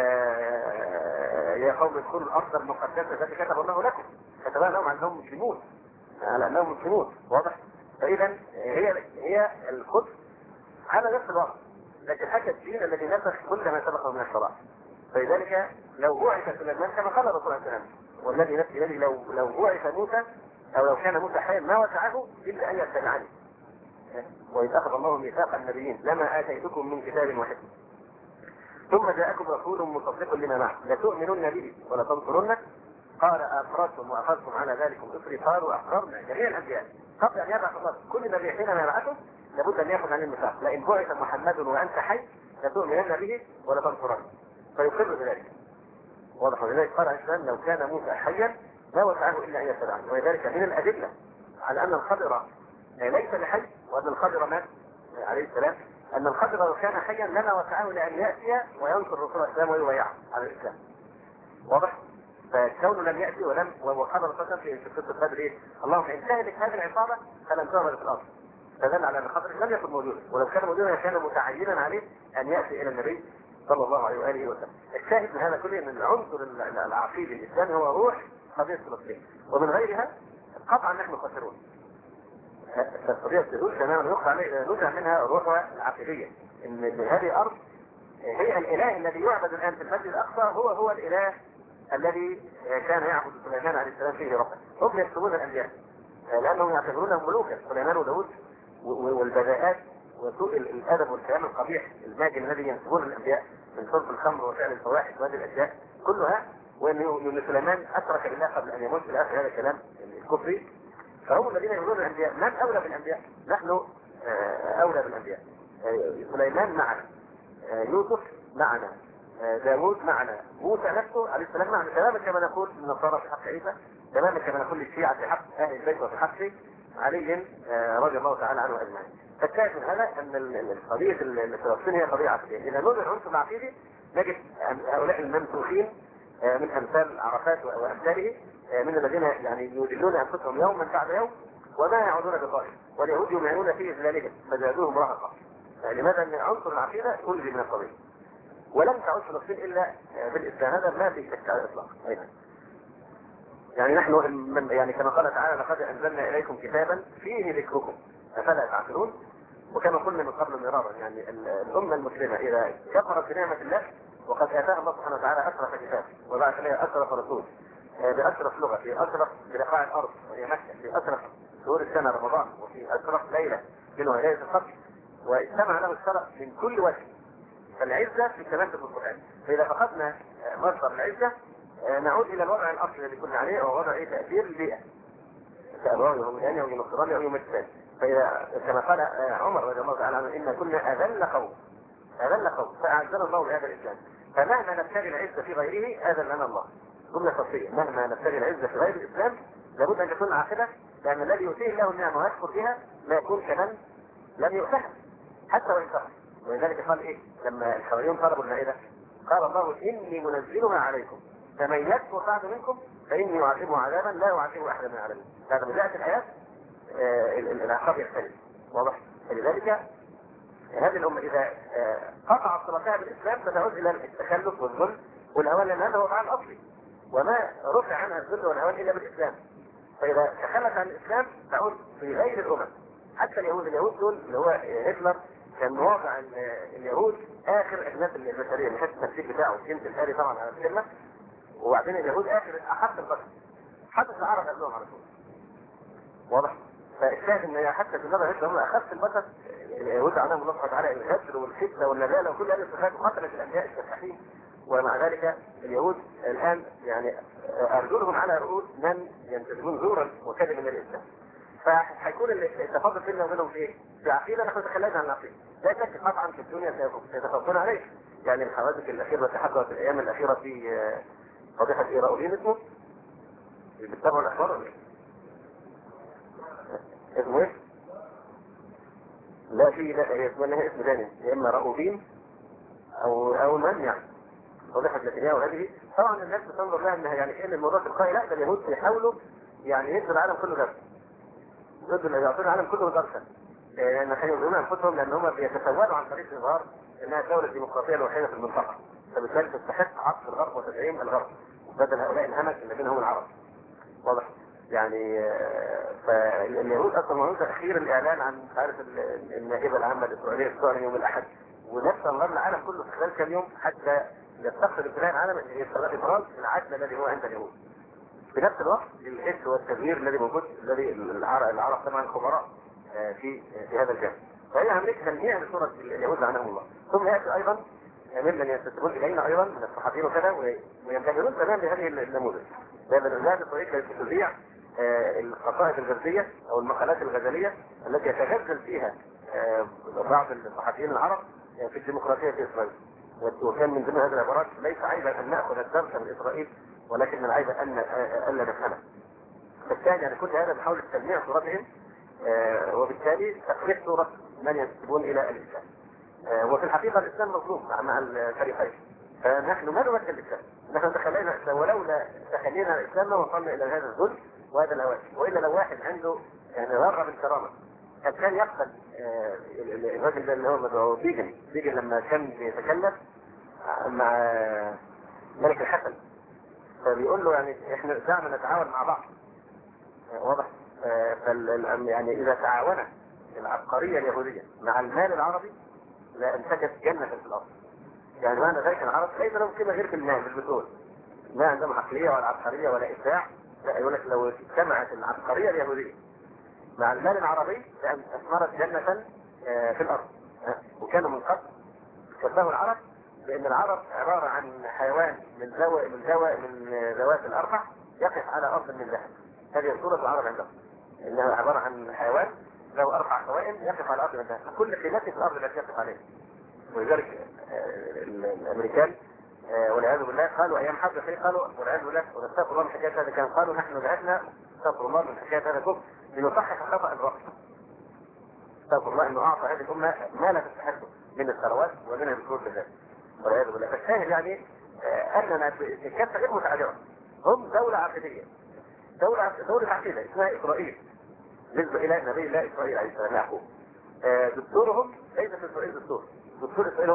يا قوم ادخلوا الارض المقدسه التي كتب الله لكم، كتبها لهم انهم مسلمون على انهم مسلمون. واضح؟ فاذا هي القدس على نفس الوضع، لكن حتى الدين الذي نسخ كل ما سبقه من الشرائع. فلذلك لو بعث سليمان كما قال الرسول عليه السلام والذي نفسي بيده لو بعث موسى او لو كان موسى حيا ما وسعه الا ان يتبعني. واذ اخذ الله ميثاق النبيين لما اتيتكم من كتاب وحكمه ثم جاءكم رسول مصدق لما معه لتؤمنن به ولتنصرنه قال اقررتم واخذتم على ذلكم اصري قالوا اقررنا. جميع الانبياء قبل ان يبعث الله كل نبي حينما يبعثه لابد ان ياخذ عن الميثاق، لئن بعث محمد وانت حي لتؤمنن به ولتنصرنه، فيقر بذلك. واضح؟ ولذلك قال عليه السلام لو كان موسى حيا ما وسعه الا ان يتبعني. ولذلك من الادله على ان الخضر ليس بحي وان الخضر مات عليه السلام ان الخضر لو كان حيا لما وسعه لان ياتي وينصر الرسول عليه السلام ويبايعه على الاسلام. واضح؟ فكونه لم ياتي وقال الرسول في قصه بدر ايه؟ اللهم ان تهلك هذه العصابه فلن تعمل في الارض. فدل على ان الخضر لم يكن موجودا، ولو كان موجودا كان متعينا عليه ان ياتي الى النبي صلى الله عليه واله وسلم. الشاهد من هذا كله ان العنصر العقيدي الاسلامي هو روح قضيه فلسطين، ومن غيرها قطعا نحن خاسرون. القضيه السدود تماما يقع عليه نزع منها روحها العقيديه، ان هذه الارض هي الاله الذي يعبد الان في المسجد الاقصى هو الاله الذي كان يعبد سليمان عليه السلام فيه ربه. هم يكتبون الانبياء لانهم يعتبرونهم ملوكا، سليمان وداود، والبذاءات وسوء الادب والكلام القبيح الماجن الذي ينسبون الانبياء من شرب الخمر وفعل الفواحش وهذه الاشياء كلها، وان سليمان اشرك بالله قبل ان يموت في الاخر، هذا الكلام الكفري. فهم الذين يقولون الانبياء. من اولى بالانبياء؟ نحن اولى بالانبياء. سليمان معنا، يوسف معنا، داوود معنا، موسى نفسه عليه السلام معنا، تماما كما نقول النصارى في حق عيسى، تماما كما نقول للشيعة في حق اهل البيت وفي حق علي رضي الله تعالى عنه اجمعين. فالشاهد من هذا ان قضيه فلسطين هي قضيه عقديه. اذا نظر العنصر العقيدي نجد هؤلاء الممسوخين من امثال عرفات وامثاله من الذين يعني يذلون انفسهم يوما بعد يوم وما يعودون بطائف، واليهود يمعنون في اذلالهم فزادوهم رهقا. لماذا؟ ان عنصر العقيده تنجي من القضيه. ولم تعد فلسطين الا بالاسلام، هذا ما في شك على الاطلاق. يعني نحن يعني كما قال تعالى لقد انزلنا اليكم كتابا فيه ذكركم افلا تعقلون. وكما قلنا من قبل مرارا يعني الامه المسلمه اذا كفرت بنعمه الله وقد اتاها الله سبحانه وتعالى اشرف كتاب وبعث اليها اشرف رسول باشرف لغه في اشرف بلقاع الارض وهي مكه، في اشرف شهور السنه رمضان، وفي اشرف ليله منها ليله القدر، واجتمع له الشرف من كل وجه. فالعزه في تمثل القران. فاذا فقدنا مصدر العزه نعود الى الوضع الاصلي الذي كنا عليه، وهو وضع تاثير البيئه كابواب يهوداني او نصراني او يمثل. فاذا كما قال عمر رضي الله تعالى عنه ان كنا اذل قوم فاعزنا الله بهذا الاسلام. فمهما نبتغي العزه في غيره اذل لنا الله. جمله خاصيه، مهما نبتغي العزه في غير الاسلام لابد ان تكون عاقله، لان الذي يؤتيه الله النعمه ويشكر بها لا يكون كمن لم يؤتها حتى وان كفر. ولذلك قال ايه لما الحواريون طلبوا المائده؟ قال الله اني منزلها عليكم فمن يكفر بعد منكم فاني اعذبه عذابا لا يعذبه احد من العالمين. هذا من جاءت الايات العقاب يختلف، واضح؟ فلذلك هذه الامه اذا قطعت صلتها بالاسلام فتعود الى التخلف والذل والهوان، لان هذا هو الطعام الاصلي، وما رفع عنها الذل والهوان الا بالاسلام. فاذا تخلت عن الاسلام تعود في غير الامم. حتى اليهود دول اللي هو هتلر كان واضع اليهود اخر اجناس البشريه من حيث التفكير بتاعه، الجنس الآلي طبعا على الكلمه، وبعدين اليهود اخر احق البشر. حتى العرب قبلهم على طول، واضح؟ فالشاهد ان حتى في النظر هتلر هم اخف البشر. اليهود عنهم الله سبحانه وتعالى الغدر والخبثه والنزاله وكل هذه الصفات، وقتلت الانبياء السفاحين. ومع ذلك اليهود الان يعني ارجلهم على رؤوس من ينتسبون زورا وكذب من الاسلام. فهيكون التفاضل بيننا وبينهم في ايه؟ في عقيده نحن تخلينا عن العقيده. لا شك قطعا في الدنيا سيتفوقون عليه. يعني الحوادث الاخيره التي حصلت في الايام الاخيره في فضيحه ايراؤولين اسمه بتتابعوا الاخبار ولا ايه؟ اسمه ايه؟ لا في لا هي اسمها اسم ثاني، يا اما راؤوبين او من يعني فضيحه نتنياهو هذه. طبعا الناس بتنظر لها انها يعني كان الموضوع تلقائي. لا، ده اليهود بيحاولوا يعني يدوا العالم كله درس، يدوا يعطون العالم كله درسا، لان كانوا يظنون انفسهم لان هم بيتسولوا عن طريق اظهار انها الدوله الديمقراطيه الوحيده في المنطقه، فبالتالي تستحق عطف الغرب وتدعيم الغرب بدل هؤلاء الهمج الذين هم العرب، واضح؟ يعني فاليهود اصلا منذ تاخير الاعلان عن عارف النائبه العامه الاسرائيليه الظاهر يوم الاحد، ونفس انظار العالم كله في خلال كم يوم حتى يستقبل ابتلاء العالم ابراز العدل الذي هو عند اليهود. في نفس الوقت الحس والتغيير الذي موجود، الذي العرب طبعا خبراء في هذا الجانب. فهي امريكا تنميع لصوره اليهود لعنهم الله. ثم ياتي ايضا ممن ينتسبون الينا ايضا من الصحفيين وكذا وينتهرون تماما بهذه النموذج. لان الرجال الطريقه التي تذيع القصائد الغزليه او المقالات الغزليه التي يتغزل فيها بعض الصحفيين العرب في الديمقراطيه في اسرائيل. وكان من ضمن هذه العبارات: ليس عيبا ان ناخذ الدرس من اسرائيل ولكن العيب ان الا نفهمه. فالثاني يعني كل هذا بحاول تجميع صورتهم وبالتالي تقريح صوره من ينتسبون الى الاسلام. وفي الحقيقه الاسلام مظلوم مع الفريقين. فنحن ما نمثل الاسلام، نحن تخلينا ولولا تخلينا الاسلام وصلنا الى هذا الذل وهذا الهوان. والا لو واحد عنده يعني ذره من كرامه كان يقبل الراجل اللي هو مدعو بيجن لما كان بيتكلم مع ملك الحسن، فبيقول له يعني احنا دعنا نتعاون مع بعض، واضح؟ يعني اذا تعاونت العبقريه اليهوديه مع المال العربي لانتجت جنه في الارض. يعني معنى ذلك العرب ليس لهم قيمه غير في المال، مش بتقول ما عندهم عقليه ولا عبقريه ولا ابداع. لا، يقول لك لو اجتمعت العبقريه اليهوديه مع المال العربي لان اثمرت جنه في الارض. وكانوا من قبل شبهوا العرب بان العرب عباره عن حيوان من ذوات الاربع يقف على ارض من ذهب. هذه صوره العرب عندهم، انها عباره عن حيوان له 4 قوائم يقف على ارض من ذهب، كل قيمته في الارض التي يقف عليها. ولذلك الامريكان والعياذ بالله قالوا ايام حرب الخليج، قالوا والعياذ بالله ونستغفر الله من حكايه هذا، كان قالوا نحن ذهبنا استغفر الله من حكايه هذا الكفر لنصحح خطا الرأي. استغفر الله انه اعطى هذه الامه ما لا تستحقه من الثروات ومن البذور لله والعياذ بالله. فالشاهد يعني اننا كافه غير متعادله. هم دوله عقيديه، دوله عقيده اسمها اسرائيل، بالنسبه الى نبي الله اسرائيل عليه السلام يعقوب. دستورهم ليس في اسرائيل دستور اسرائيل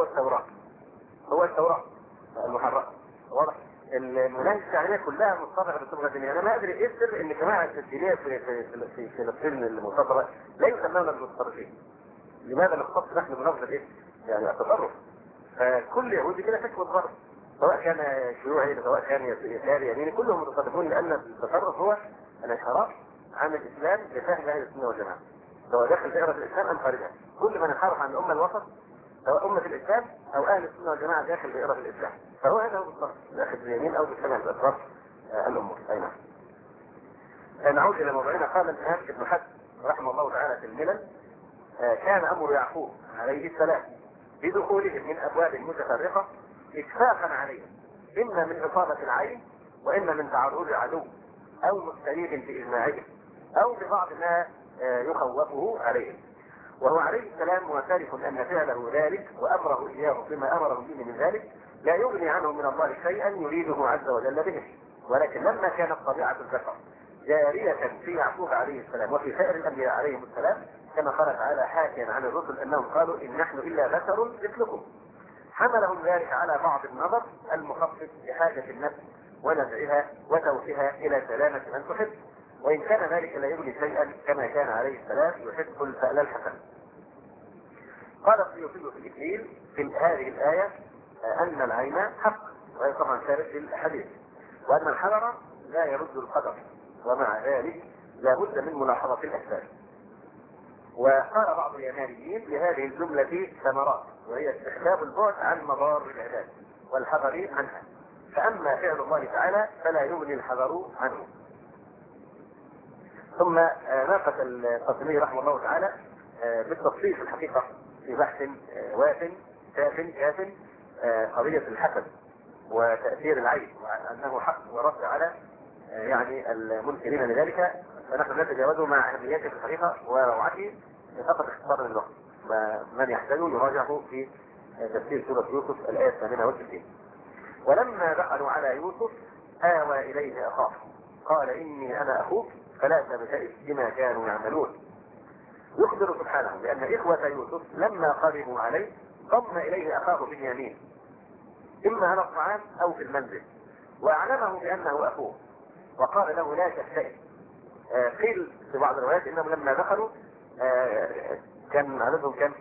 هو التوراه المحرقه، واضح؟ المناهج الشعريه كلها مصطلحه بالصبغه الدينيه. انا ما ادري ايه السر ان جماعه الدينيه في فلسطين المصدره لا يسمون المتطرفين. لماذا نختص نحن بلفظ ايه؟ يعني التطرف. فكل يهودي كده فكر الغرب، سواء كان شيوعي سواء كان يساري يميني، كلهم متصرفون، لان التصرف هو الانحراف عن الاسلام لفهم اهل السنه والجماعه، سواء داخل دائره الاسلام ام خارجها. كل من انحرف عن الامه الوسط سواء امه الاسلام او اهل السنه والجماعه داخل دائره الاسلام، فهو هذا هو بالضبط داخل اليمين او بيتبع الاطراف الامه. اي نعم. نعود الى موضوعنا. قال الامام ابن حزم رحمه الله تعالى في الملل: كان امر يعقوب عليه السلام بدخولهم من ابواب متفرقه اشفاقا عليهم، اما من اصابه العين واما من تعرض العدو او مستريح باجماعهم او ببعض ما يخوفه عليهم. وهو عليه السلام معترف ان فعله ذلك وامره اياه بما امره به من ذلك لا يغني عنه من الله شيئا يريده عز وجل به، ولكن لما كانت طبيعه البشر جاريه في يعقوب عليه السلام وفي سائر الانبياء عليهم السلام، كما قال تعالى حاكيا عن الرسل انهم قالوا ان نحن الا بشر مثلكم، حملهم ذلك على بعض النظر المخفف لحاجه النفس ونزعها وتوفيها الى سلامه من تحب، وان كان ذلك لا يغني شيئا كما كان عليه السلام يحب الفأل الحسن. قال السيوطي في الإكليل في هذه الآية أن العين حق، وهي طبعا ثابت في الحديث، وأن الحذر لا يرد القدر، ومع ذلك لا بد من ملاحظة الأسباب. وقال بعض اليمانيين لهذه الجملة ثمرات، وهي استحباب البعد عن مضار العباد والحذر عنها، فأما فعل الله تعالى فلا يغني الحذر عنه. ثم ناقش القاسمي رحمه الله تعالى بالتفصيل في الحقيقة في بحث واف كاف قضية الحسد وتأثير العين، وأنه حق ورد على يعني المنكرين لذلك، فنحن نتجاوزه مع أهميته في الحقيقة وروعته فقط اختصارا للوقت، ومن يحتاجه يراجعه في تفسير سورة يوسف الآية 68. ولما دخلوا على يوسف آوى إليه أخاه قال إني أنا أخوك فلا تبتئس بما كانوا يعملون. يخبر سبحانه بأن إخوة يوسف لما قدموا عليه ضم إليه أخاه بنيامين إما على الطعام أو في المنزل، وأعلمه بأنه أخوه وقال له لا تبتئس. قيل في بعض الروايات إنهم لما دخلوا كان عددهم كم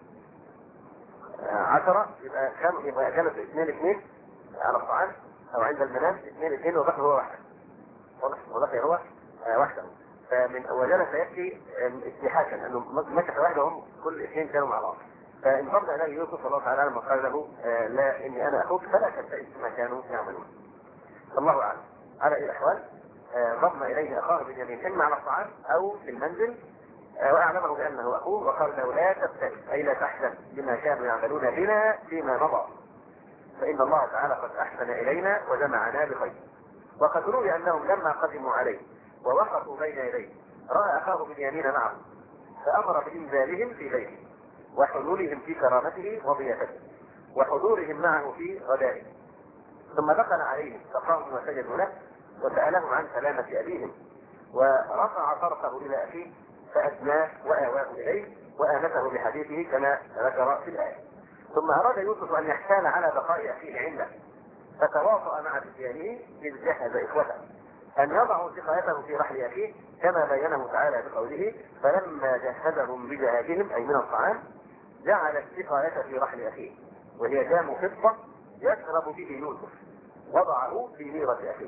10، يبقى كانت 2 على الطعام أو عند المنام 2 وبقي هو واحد، وبقي هو وحده. فمن وجلس يبكي استحاكا انه مسك واحده وهم كل 2 كانوا مع بعض، فانضم اليه يوسف الله تعالى لما قال له لا اني انا اخوك فلا تبتئس بما كانوا يعملون. الله اعلم. على اي الاحوال ضم اليه اخاه بنيامين اما على الطعام او في المنزل، واعلمه بانه اخوه وقال له لا تبتئس اي لا تحزن بما كانوا يعملون بنا فيما مضى، فان الله تعالى قد احسن الينا وجمعنا بخير. وقد روي انهم لما قدموا عليه ووقفوا بين يديه راى اخاه بنيامين معه فامر بانزالهم في بيته وحلولهم في كرامته وضيافته وحضورهم معه في غدائه، ثم دخل عليهم فقاموا وسجدوا له وسالهم عن سلامه ابيهم، ورفع طرفه الى اخيه فادناه واواه اليه وانسه بحديثه كما ذكر في الايه. ثم اراد يوسف ان يحتال على بقاء اخيه عنده فتواطأ مع فتيانه إذ جهز إخوته أن يضعوا سقايته في رحل أخيه كما بينه تعالى بقوله فلما جهزهم بجهازهم أي من الطعام جعل السقاية في رحل أخيه وهي جام فضة يشرب به يوسف وضعه في ميرة أخيه.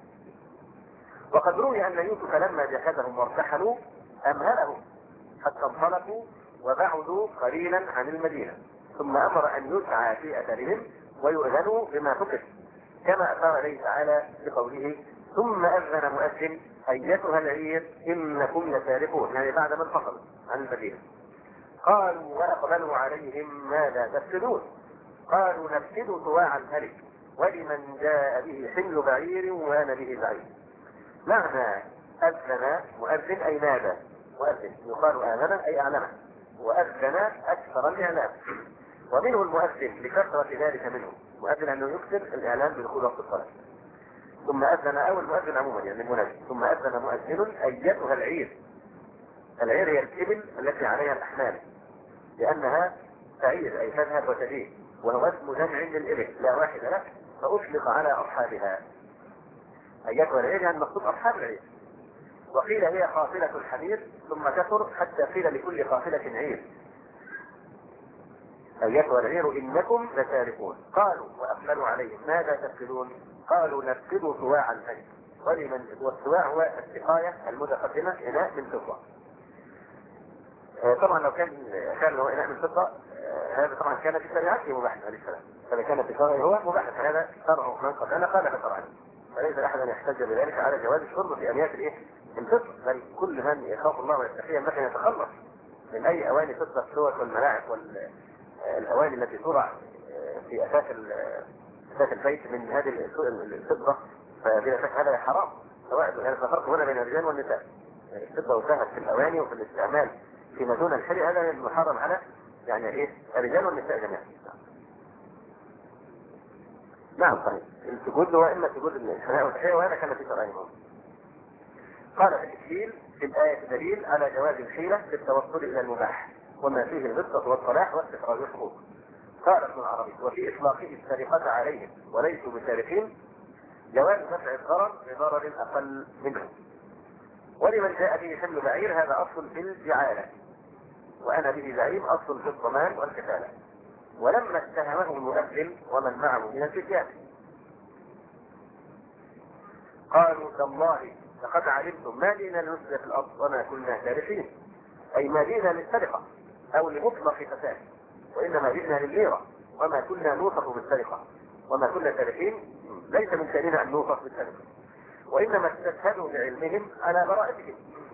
وقد روي أن يوسف لما جهزهم وارتحلوا أمهلهم حتى انطلقوا وبعدوا قليلا عن المدينة، ثم أمر أن يسعى في أثرهم ويؤذنوا بما فقد كما أشار إليه تعالى بقوله ثم أذن مؤذن أيتها العير إنكم لسارقون، يعني بعد ما انفصلوا عن المدينة. قالوا وأقبلوا عليهم ماذا تفسدون؟ قالوا نفسد طواع الملك ولمن جاء به حمل بعير وأنا به بعير. معنى أذن مؤذن أي نادى، مؤذن يقال آذن أي أعلمه، وأذن أكثر الإعلام، ومنه المؤذن لكثرة ذلك منه، مؤذن أنه يكثر الإعلام بدخول وقت الصلاة. ثم أذن أو المؤذن عموما يعني المنادي، ثم أذن مؤذن أيتها العير. العير هي الإبل التي عليها الأحمال لأنها تعير أي تذهب وتجيء، وهو اسم جمع للإبل لا واحد له فأطلق على أصحابها. أيتها العير يعني مقصود أصحاب العير. وقيل هي قافلة الحمير ثم كثر حتى قيل لكل قافلة عير. أيتها العير إنكم لسارقون. قالوا وأقبلوا عليهم ماذا تفقدون؟ قالوا نفقد صواع الملك والصواع هو السقاية المتقدمة إناء من فضة. طبعا لو كان هو إناء من فضة هذا طبعا كان في شريعته مباح عليه السلام، فإذا كان في شرعه هو مباح، فهذا شرع من قبلنا قال بشرعه، فليس أحد أن يحتج بذلك على جواز الشرب في أنيات الفضة، بل كل من يخاف الله ويتقي أن يتخلص من أي أواني فضة الصور والملاعب والأواني التي توضع في أساس البيت من هذه الفضة، فبلا شك هذا حرام. سواء يعني فرق هنا بين الرجال والنساء، الفضة وساهت في الأواني وفي الاستعمال فيما دون الحل، هذا محرم على يعني الرجال والنساء جميعا. نعم صحيح، السجود هو إما سجود الحناء والتحية، وهذا كان في شرعهم. قال في التكفيل في الآية دليل على جواز الحيلة في التوصل إلى المباح وما فيه الغبطة والصلاح واستخراج الحقوق. قال ابن العربي وفي إطلاقه السرقة عليهم وليسوا بسارقين جواز دفع الضرر بضرر أقل منه. ولمن جاء به حمل بعير هذا أصل في الجعالة، وأنا به زعيم أصل في الضمان والكفالة. ولما اتهمه المؤذن ومن معه من الفتيان قالوا تالله لقد علمتم ما جئنا لنفسد في الأرض وما كنا سارقين، أي ما جئنا للسرقة أو لمطلق فساد، وإنما جئنا للميرة وما كنا نوصف بالسرقة وما كنا سارقين، ليس من شأننا أن نوصف بالسرقة، وإنما استشهدوا بعلمهم على براءتهم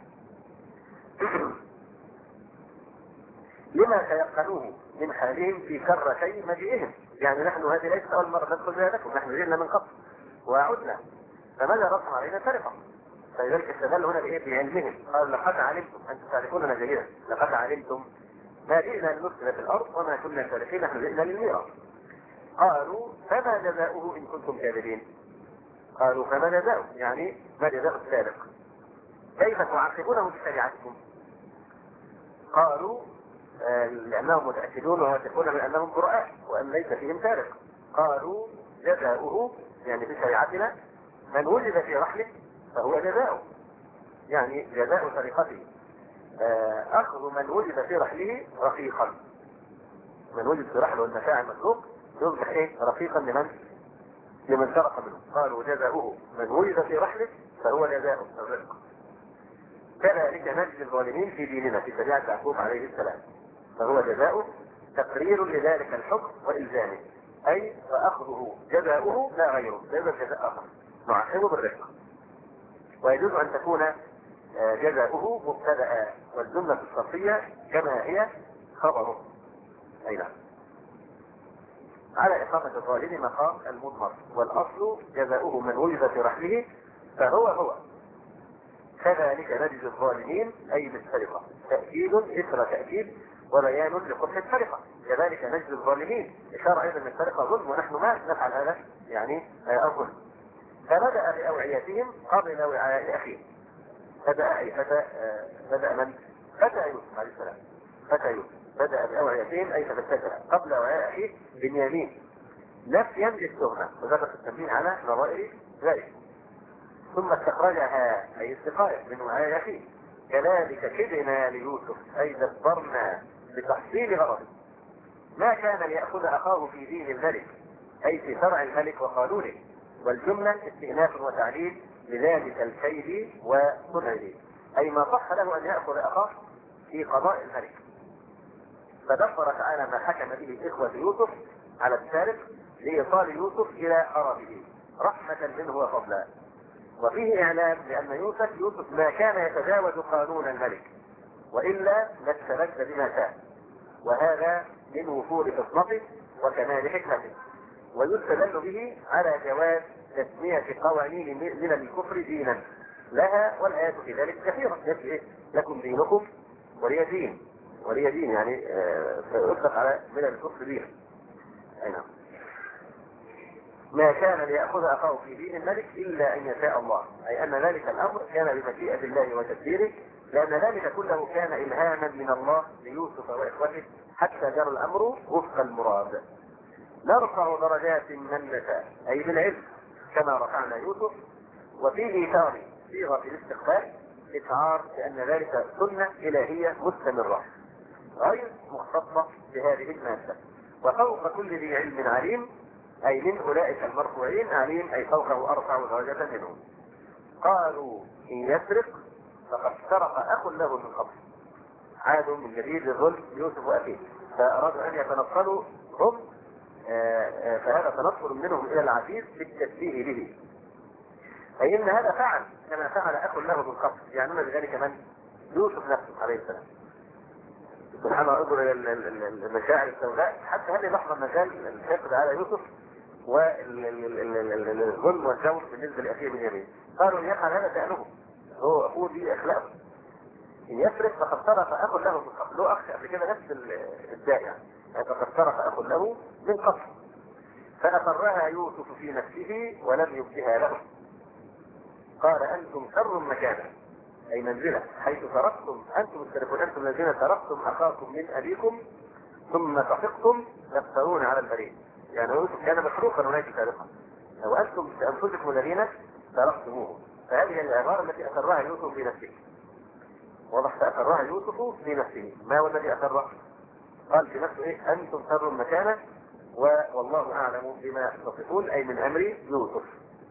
لما تيقنوه من حالهم في كرتي مجيئهم. يعني نحن هذه ليست أول مرة ندخل بها لكم، نحن جئنا من قبل وعدنا، فماذا رسم علينا سرقة؟ فلذلك استدل هنا بعلمهم، قال لقد علمتم أنتم سارقوننا جيدا، لقد علمتم ما جئنا لنفسد في الأرض وما كنا سارقين، نحن جئنا للميراث. قالوا فما جزاؤه إن كنتم كاذبين. قالوا فما جزاؤه يعني ما جزاء السارق، كيف تعاقبونه بشريعتكم؟ قالوا لأنهم متأكدون وواثقون من أنهم براء وأن ليس فيهم سارق. قالوا جزاؤه يعني في شريعتنا من وجد في رحله فهو جزاؤه، يعني جزاء سرقته أخذ من وجد في رحله رقيقا، من وجد في رحله المتاع المسروق يصبح رقيقا لمن سرق منه. قالوا جزاؤه من وجد في رحله فهو جزاؤه الرزق. كذلك نجزي الظالمين في ديننا في شريعة يعقوب عليه السلام، فهو جزاؤه تقرير لذلك الحكم وإلزامه، أي فأخذه جزاؤه لا غيره، لا يوجد جزاء آخر نعاقبه بالرزق. ويجوز أن تكون جزاؤه مبتدأ والجملة الصرفية كما هي خبره. أي نعم، على إقامة الظالم مقام المضمر، والأصل جزاؤه من وجد في رحله فهو كذلك نجزي الظالمين أي بالسرقة، تأكيد إثر تأكيد وبيان لقبح السرقة. كذلك نجزي الظالمين، إشارة أيضا من السرقة ظلم ونحن ما نفعل هذا يعني الظلم. فبدأ بأوعيتهم قبل وعاء أخيه. بدأ من؟ فتى يوسف عليه السلام، فتى يوسف بدأ بأوعيتهم أي تفتتها قبل وعاء أخيه بنيامين نفيا للتهمة وذكر التنبيه على نظائر ذلك، ثم استخرجها أي استقاية من وعاء أخيه. كذلك كدنا ليوسف أي دبرنا بتحصيل غرضه، ما كان ليأخذ أخاه في دين الملك أي في شرع الملك وقانونه، والجملة استئناف وتعليل لذلك الكيد وصنعه، أي ما صح له أن يأخذ أخاه في قضاء الملك. فدبر تعالى ما حكم به إخوة يوسف على السارق لإيصال يوسف إلى حرمه رحمة منه وفضلا. وفيه إعلام بأن يوسف ما كان يتجاوز قانون الملك، وإلا لاستبد بما شاء، وهذا من وفور فطنته وكمال حكمته. ويستدل به على جواز تسمية قوانين من الكفر دينا لها، والآيات في ذلك كثيرة. لكم دينكم ولي دين يعني يطلق على من الكفر دينا. نعم. ما كان ليأخذ أخاه في دين الملك إلا أن يشاء الله، أي أن ذلك الأمر كان بمشيئة الله وتدبيره، لأن ذلك كله كان إلهاما من الله ليوسف وإخوته حتى جرى الأمر وفق المراد. نرفع درجات من نشاء أي بالعلم كما رفعنا يوسف. وفيه إيثار صيغة الاستقبال إشعار بأن ذلك سنة إلهية مستمرة، غير مختصة بهذه المادة. وفوق كل ذي علم عليم، أي من أولئك المرفوعين عليم، أي فوقه أرفع درجة منهم. قالوا إن يسرق فقد سرق أخ له من قبل. عادوا من جديد لظلم يوسف وأخيه، فأرادوا أن يتنصلوا هم، فهذا تنصل منهم إلى العزيز بالتشبيه به، أي إن هذا فعل كما فعل أخ له من قبل، يعنون بذلك من؟ يوسف نفسه عليه السلام. سبحان الله، انظر إلى المشاعر السوداء، حتى هذه لحظة ما زال الحقد على يوسف والظلم والجور بالنسبة لأخيه بنيامين. قالوا إن يفعل هذا شأنه، هو أخوه دي أخلاقه. إن يسرق فقد سرق أخ له من قبل، له أخ قبل كده نفس الداء يعني فقد سرق أخ له من قبل. فأقرها يوسف في نفسه ولم يبدها له. قال أنتم شر مكانا، أي منزلة، حيث تركتم أنتم السرقون، أنتم الذين تركتم أخاكم من أبيكم ثم تفقتم تفترون على البريء. يعني يوسف كان مشروقا وليس سارقا، وأنتم بأنفسكم الذين تركتموه. فهذه العبارة التي أسرها يوسف في نفسه. واضح، فأسرها يوسف في نفسه. ما هو الذي أسره؟ قال في نفسه إيه؟ أنتم شر مكانا والله أعلم بما تصفون، أي من أمر يوسف.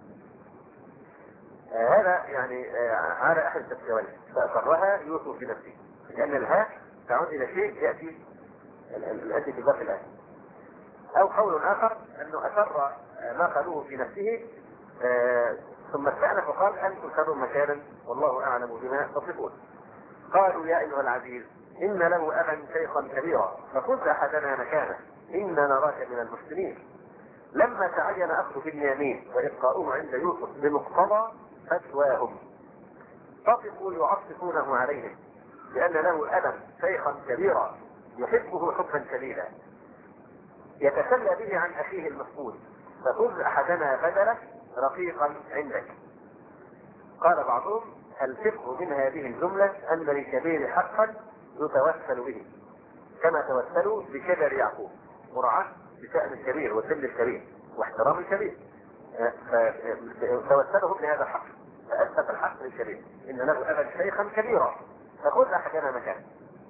هذا يعني على أحد التفسيرين، فأسرها يوسف في نفسه، لأن الهاء تعود إلى شيء يأتي الأتي في ظرف الآية. أو قول آخر أنه أسر ما قالوه في نفسه ثم استأنف وقال أنتم شر مكانا والله أعلم بما تصفون. قالوا يا أيها العزيز إن له أبا شيخا كبيرا فخذ أحدنا مكانه إنا نراك من المحسنين. لما تعين أخذ بنيامين وإبقاؤه عند يوسف بمقتضى فتواهم طفقوا يعطفونه عليهم، لأن له أبا شيخا كبيرا يحبه حبا شديدا يتسلى به عن أخيه المفقود، فخذ أحدنا بدله رفيقا عندك. قال بعضهم الفقه من هذه الجملة أن للكبير حقا يتوسل به، كما توسلوا بكبر يعقوب، مراعاة بشأن الكبير وسن الكبير واحترام الكبير، توسلهم لهذا الحق، فأثبت الحق للكبير إن له أبا شيخا كبيرا فخذ أحدنا مكانه.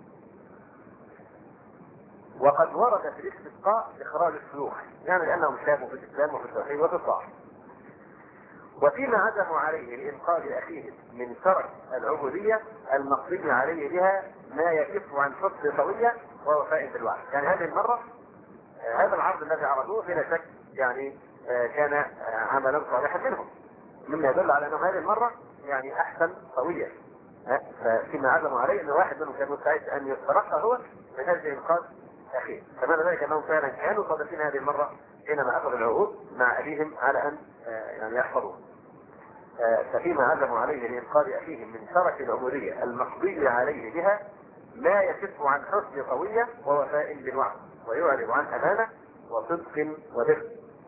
وقد ورد في الاستسقاء إخراج الشيوخ، يعني لأنهم شابوا في الإسلام وفي التوحيد وفي الطاعة. وفيما عزموا عليه لإنقاذ أخيهم من ترك العبودية المقضي عليه بها ما يكف عن حسن طوية ووفاء بالوعد. يعني هذه المرة هذا العرض الذي عرضوه بلا شك يعني كان عملا صالحا منهم، مما يدل على أنه هذه المرة يعني أحسن طوية. فيما عزموا عليه أن واحد منهم كان مستعد أن يترقى هو من أجل إنقاذ أخيه، فمعنى ذلك أنهم فعلا كانوا صادقين هذه المرة حينما أخذوا العهود مع أبيهم على أن يعني يحفظوه. ففيما عزموا عليه لإنقاذ أخيهم من ترك العبودية المقضي عليه بها ما يكف عن حسن طوية ووفاء بالوعد ويعرض عن أمانة وصدق وبر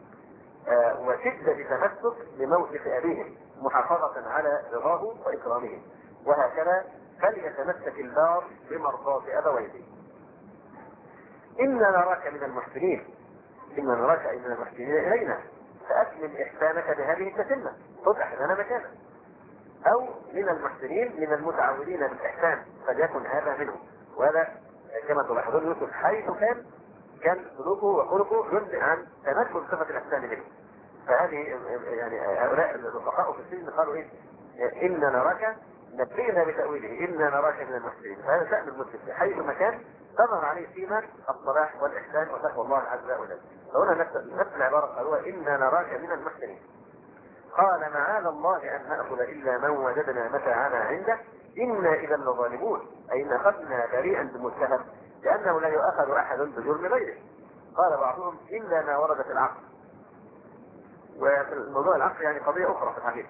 وشدة تمسك بموقف أبيهم محافظة على رضاه وإكرامه. وهكذا فليتمسك البار بمرضاة أبويه. إنا نراك من المحسنين، إنا نراك من المحسنين إلينا فأتمم إحسانك بهذه التتمة، خذ أحسن مكانه. أو من المحسنين من المتعودين بالإحسان فليكن هذا منه. وهذا كما تلاحظون يوسف حيث كان سلوكه وخلقه ينبئ عن تمكن صفة الإحسان منه. فهذه يعني هؤلاء الرفقاء في السجن قالوا إيه؟ إنا نراك، نبينا بتأويله إنا نراك من المحسنين. فهذا شأن المسلم حيث مكان تظهر عليه فيما الصلاح والإحسان وتقوى الله عز وجل. فهنا نفس العبارة قالوا إنا نراك من المحسنين. قال معاذ الله أن نأخذ إلا من وجدنا متاعنا عنده إنا إذا لظالمون، أي إن أخذنا بريئا بمتهم لأنه لا يؤخذ أحد بجرم غيره. قال بعضهم إلا ما ورد في العقل. وفي الموضوع العقل يعني قضية أخرى في الحقيقة،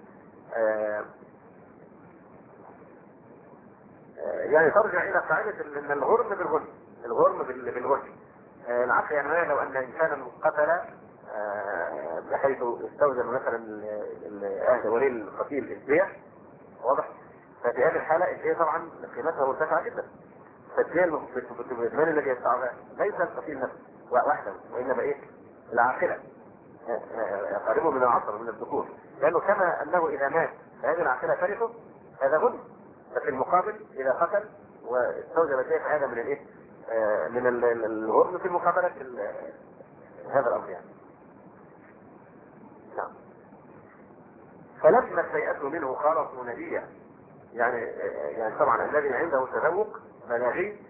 يعني ترجع إلى قاعدة أن الغرم بالغرم، الغرم بالغرم. العقل يعني لو أن إنسانا قتل بحيث استوجب مثلا أهل ولي القتيل الدية، واضح؟ ففي هذه الحالة الدية طبعا قيمتها مرتفعة جدا. فالدية من الذي يدفعها ليس القتيل نفسه وحده، وإنما إيه؟ العاقلة قريبه من العصر من الذكور، لأنه كما أنه إذا مات هذه العاقلة ترثه هذا غنم. ففي المقابل إذا قتل واستوجب شيء هذا من الايه؟ من الغرم في مقابلة هذا الامر يعني. نعم. فلما استيأسوا منه خلصوا نبيا، يعني طبعا الذي عنده تذوق بلاغي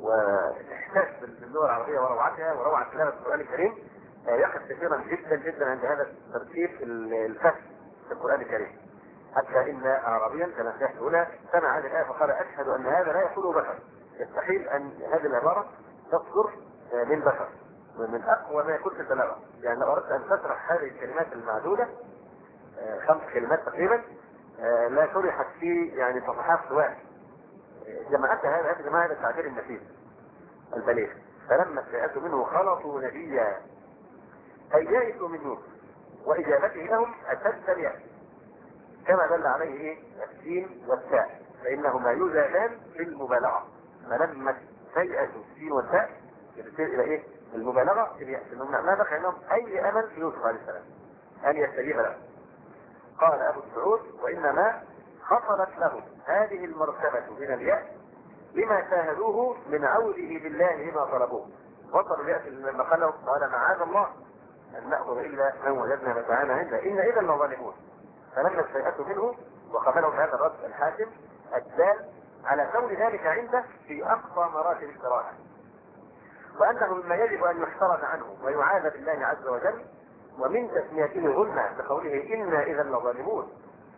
واحساس باللغه العربيه وروعتها وروعه كلام القران الكريم يقف كثيرا جدا جدا عند هذا الترتيب الفهم في القران الكريم. حتى ان اعرابيا كما سيحكي هنا سمع هذه الايه فقال اشهد ان هذا لا يقوله بشر. يستحيل ان هذه العباره تصدر من بشر، من اقوى ما يكون في البلاغه. يعني لو اردت ان تشرح هذه الكلمات المعدوده 5 كلمات تقريبا لا شرحت في يعني صفحات سواء جماعتها هذا جماعة التعبير النفيس البليغ. فلما استيأسوا منه خلصوا نبيا أي يئسوا من يوسف وإجابته لهم أشد اليأس، كما دل عليه السين والتاء فإنهما يوزنان في المبالغة. فلما استيأسوا السين والتاء يصير إلى إيه؟ المبالغة في اليأس، إنهم ما بقي لهم أي أمل في يوسف عليه السلام أن يستجيب له. قال أبو السعود وإنما حصلت له هذه المرتبة من اليأس لما شاهدوه من عوده بالله لما طلبوه. وصلوا اليأس لما قال معاذ الله أن نأخذ إلا من وجدنا متاعنا عنده إن إذا لظالمون. فلما استيأسوا منه وقبلوا هذا الرد الحاكم الدال على كون ذلك عنده في أقصى مراتب الصراحة، وأنه مما يجب أن يحترز عنه ويعاذ بالله عز وجل. ومن تسميته ظلما بقوله إنا إذا لظالمون،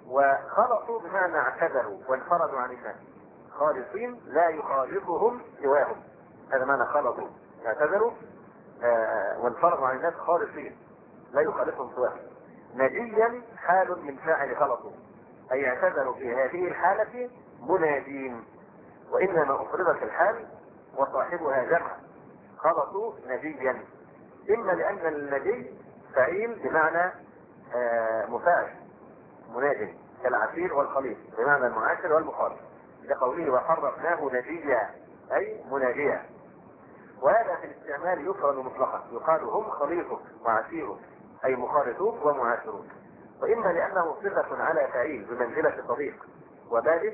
وخلصوا بمعنى اعتذروا وانفردوا عن الناس خالصين لا يخالطهم سواهم. هذا معنى خلطوا، اعتذروا وانفردوا عن الناس خالصين لا يخالطهم سواهم. نجيا حال من فاعل خلطوا، أي اعتذروا في هذه الحالة منادين، وإنما أفردت الحال وصاحبها جمع خلطوا نجيا، إما لأن النجي فعيل بمعنى مفاعل منادي كالعسير والخليط بمعنى المعاشر والمخالط لقوله وحرفناه نجيا أي مناديا. وهذا في الاستعمال يفرد مطلقا، يقال هم خليطك وعسيرك أي مخالطوك ومعاشروك. وإما لأنه صفة على فعيل بمنزلة صديق وبارد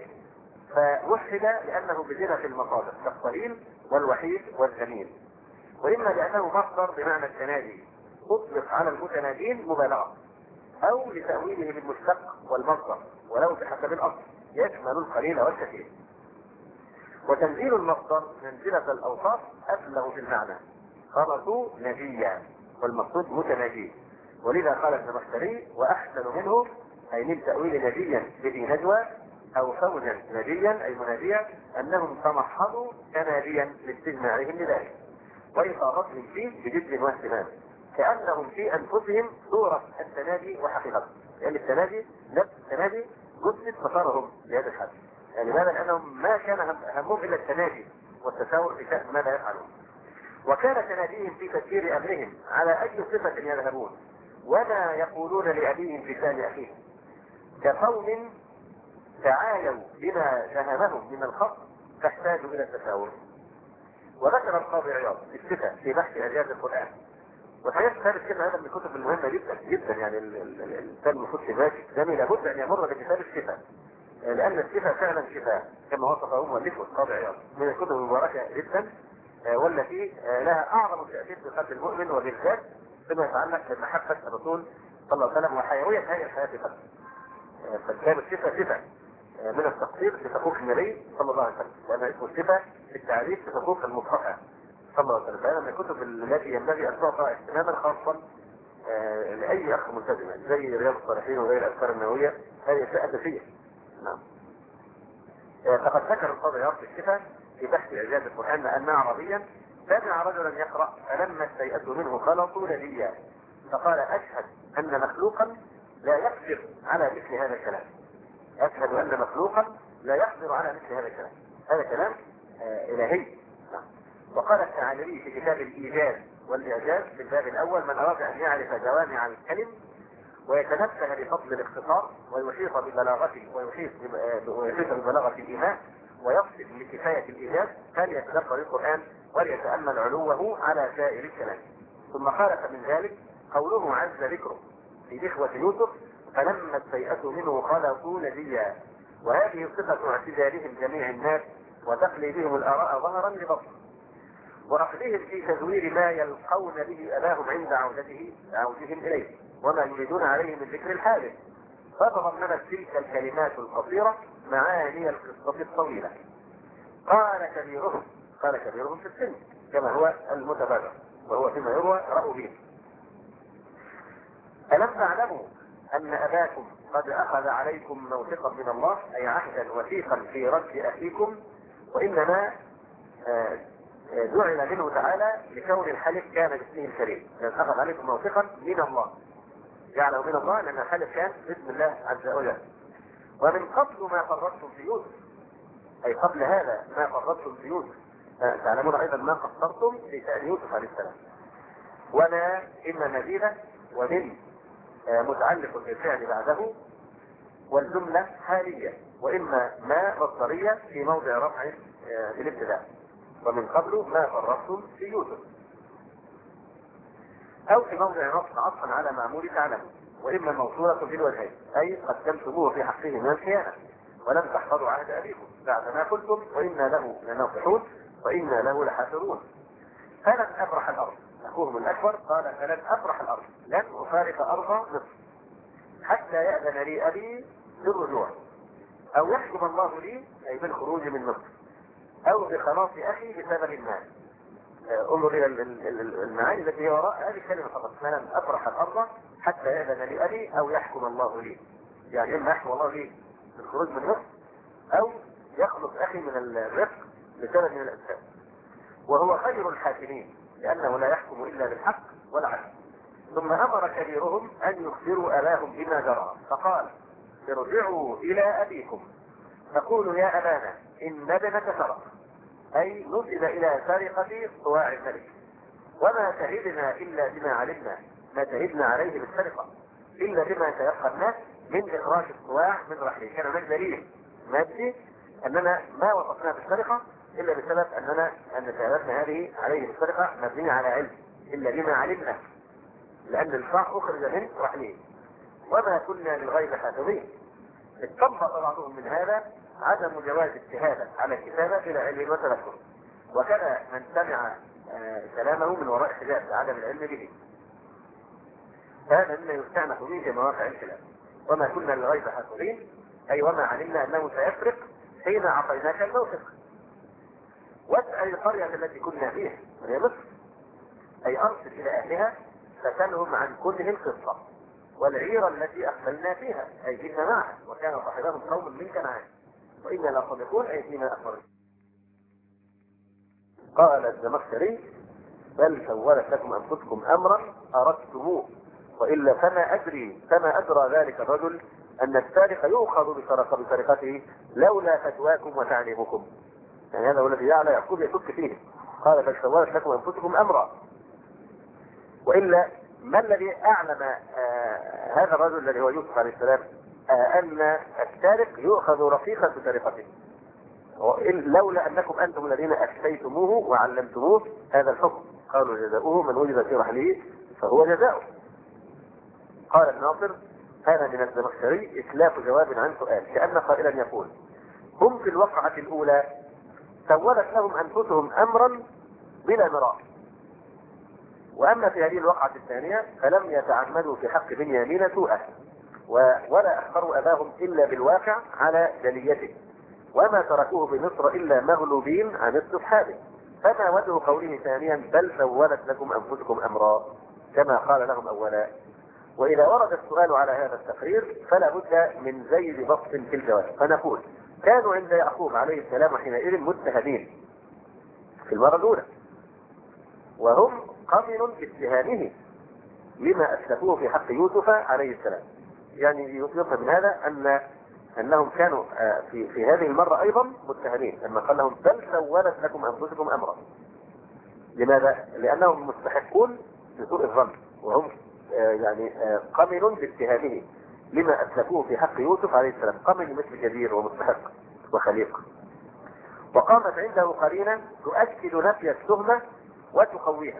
فوحد لأنه بزنة المصادر كالصليل والوحيد والجميل. وإما لأنه مصدر بمعنى التنادي أطلق على المتنادين مبالغة، أو لتأويله بالمشتق والمصدر ولو بحسب الأصل يشمل القليل والكثير. وتنزيل المصدر منزلة الأوصاف أبلغ في المعنى، خلصوا نجيا والمقصود متناجي. ولذا قال ابن مختري وأحسن منه أي من تأويل نجيا بذي نجوى أو فوجا نجيا أي مناديا أنهم تمحضوا تناديا لاستجماعهم لذلك وإصابتهم فيه بجد واهتمام، كأنهم في أنفسهم صورة التنادي وحقيقته. يعني التنادي نفس التنادي جثت مسارهم لهذا الحد. يعني ماذا؟ لأنهم ما كان همهم إلا التنادي والتساؤل في شأن ماذا يفعلون. وكان تناديهم في تفسير أمرهم على أي صفة يذهبون وما يقولون لأبيهم في شأن أخيه، كقوم تعايوا بما فهمهم من الخط تحتاج إلى التساؤل. وذكر القاضي عياض الصفة في بحث إعجاز القرآن، وحقيقة هذا الكتاب هذا من الكتب المهمة جدا جدا. يعني الإنسان المفروض ماشي زميل لابد أن يمر بكتاب الشفاء، لأن الشفاء فعلا شفاء كما وصفه مؤلفه القاضي عياض، من الكتب المباركة جدا والتي لها أعظم تأثير في قلب المؤمن وبالذات فيما يتعلق بمحبة الرسول صلى الله عليه وسلم وحيوية هذه الحياة في قلبه. فكتاب الشفاء شفاء من التقصير في حقوق النبي صلى الله عليه وسلم، لأن اسمه الشفاء في التعريف في حقوق المصطفى صلى الله عليه وسلم. فهذا من الكتب التي ينبغي أن تعطى اهتماما خاصا لأي أخ ملتزم زي رياض الصالحين وغير الأذكار النووية. هذه أشياء أساسية. نعم. فقد ذكر القاضي عياض في الشفاء في بحث إعجاز القرآن أن أعرابيا سمع رجلا يقرأ فلما استيأسوا منه خلطوا نجيا فقال أشهد أن مخلوقا لا يقدر على مثل هذا الكلام. أشهد أن مخلوقا لا يقدر على مثل هذا الكلام. هذا كلام إلهي. وقال الثعالبي في كتاب الإيجاز والإعجاز في الباب الأول من أراد أن يعرف جوامع الكلم ويتنبه لفضل الاختصار ويحيط ببلاغته ويحيط ببلاغة الإيمان ويصف لكفاية الإيجاز فليتدبر القرآن وليتأمل علوه على سائر الكلام. ثم خالف من ذلك قوله عز ذكره في إخوة يوسف فلما استيأسوا منه خلصوا نجيا، وهذه صفة اعتذارهم جميع الناس وتقلي بهم الآراء ظهرا لبطن، وأخذهم في تزوير ما يلقون به أباهم عند عودهم إليه، وما يريدون عليه من ذكر الحادث. فتضمنت تلك الكلمات القصيرة معاني القصة الطويلة. قال كبيرهم في السن كما هو المتبادر، وهو فيما يروى رأوا به: ألم تعلموا أن أباكم قد أخذ عليكم موثقا من الله، أي عهدا وثيقا في رد أخيكم، وإنما جعل منه تعالى لكون الحلف كان باسمه الكريم، لأن أخذ عليكم موثقا من الله، جعله من الله لأن الحلف كان باسم الله عز وجل. ومن قبل ما فرطتم في يوسف، أي قبل هذا ما فرطتم في يوسف، تعلمون أيضا ما قصرتم في شأن يوسف عليه السلام. وما إما مزيدة، ومن متعلق بالفعل بعده، والجملة حالية، وإما ما مصدرية في موضع رفع بالابتداء، ومن قبل ما فرطتم في يوسف، أو في موضع نصب عطفا على معمول تعلموا، وإما موصولة بالوجهين، أي قدمتموه في حقه من الخيانة ولم تحفظوا عهد أبيكم بعد ما قلتم وإنا له لناصحون وإنا له لحافظون. فلن أبرح الأرض، أخوهم الأكبر قال: فلن أبرح الأرض، لن أفارق أرض مصر حتى يأذن لي أبي بالرجوع، أو يحكم الله لي، أي بالخروج من مصر، أو بخلاص أخي بسبب المال. انظر إلى المعاني التي هي وراء هذه الكلمة فقط: فلن أبرح الأرض حتى يأذن لي أبي أو يحكم الله لي، يعني إما يحكم الله لي بالخروج من مصر أو يخلص أخي من الرفق بسبب من الأسباب. وهو خير الحاكمين لأنه لا يحكم إلا بالحق والعدل. ثم أمر كبيرهم أن يخبروا أباهم بما جرى، فقال: ارجعوا إلى أبيكم فقولوا: يا أبانا إن ابنك سرق، أي نسب إلى سرقة صواع الملك، وما شهدنا إلا بما علمنا، ما شهدنا عليه بالسرقة إلا بما تيقنا من إخراج الصواع من رحله. كان هناك دليل مادي أننا ما وصفنا بالسرقة إلا بسبب أن شهادتنا هذه عليه بالسرقة مبنية على علم، إلا بما علمنا، لأن الصواع أخرج من رحله، وما كنا للغيب حافظين. استنبط بعضهم من هذا عدم جواز الشهادة على الكتابة إلى علم وتذكر، وكذا من سمع كلامه من وراء حجاب عدم العلم به، هذا مما يستعنف به في مواقع الكلام. وما كنا للغيب حافظين، أي وما علمنا أنه سيفرق حين أعطيناك الموثق. واسأل القرية التي كنا فيها وهي مصر، أي أرسل إلى أهلها فسألهم عن كل القصة، والعيرة التي أقبلنا فيها، أي جئنا معها وكان صاحبهم قوم من كنعان وإنا لصادقون، أي فيما أخبرنا. قال الزمخشري: بل سولت لكم أنفسكم أمرا أردتموه، وإلا فما أدرى ذلك الرجل أن السارق يؤخذ بسرقته لولا فتواكم وتعليمكم. يعني هذا هو الذي جعل يعقوب يشك فيه. قال: بل سولت لكم أنفسكم أمرا، وإلا ما الذي أعلم هذا الرجل الذي هو يوسف عليه السلام أن السارق يؤخذ رفيقا بسرقته، لولا أنكم أنتم الذين أفتيتموه وعلمتموه هذا الحكم. قالوا: جزاؤه من وجد في رحله فهو جزاؤه. قال الناصر: هذا من الزمخشري إتلاف جواب عن سؤال، كأن قائلا يقول: هم في الوقعة الأولى سولت لهم أنفسهم أمرا بلا مراء، وأما في هذه الوقعة الثانية فلم يتعمدوا في حق بنيامين سوءا، ولا أخبروا أباهم إلا بالواقع على جليته، وما تركوه بمصر إلا مغلوبين عن استصحابه. فما وجه قوله ثانيا: بل سولت لكم أنفسكم أمرا، كما قال لهم أولا؟ وإذا ورد السؤال على هذا التقرير فلا بد من زيد بسط في الجواب، فنقول: كانوا عند يعقوب عليه السلام حينئذ متهمين في المرة الأولى، وهم قبل باتهامه لما أسلفوه في حق يوسف عليه السلام. يعني يفهم من هذا أنهم كانوا في هذه المرة أيضا متهمين، لما قال لهم: بل سولت لكم أنفسكم أمرا. لماذا؟ لأنهم مستحقون لسوء الظن، وهم قمل باتهامه لما أسلفوه في حق يوسف عليه السلام، قمل مثل كبير ومستحق وخليق. وقامت عنده قرينة تؤكد نفي التهمة وتقويها،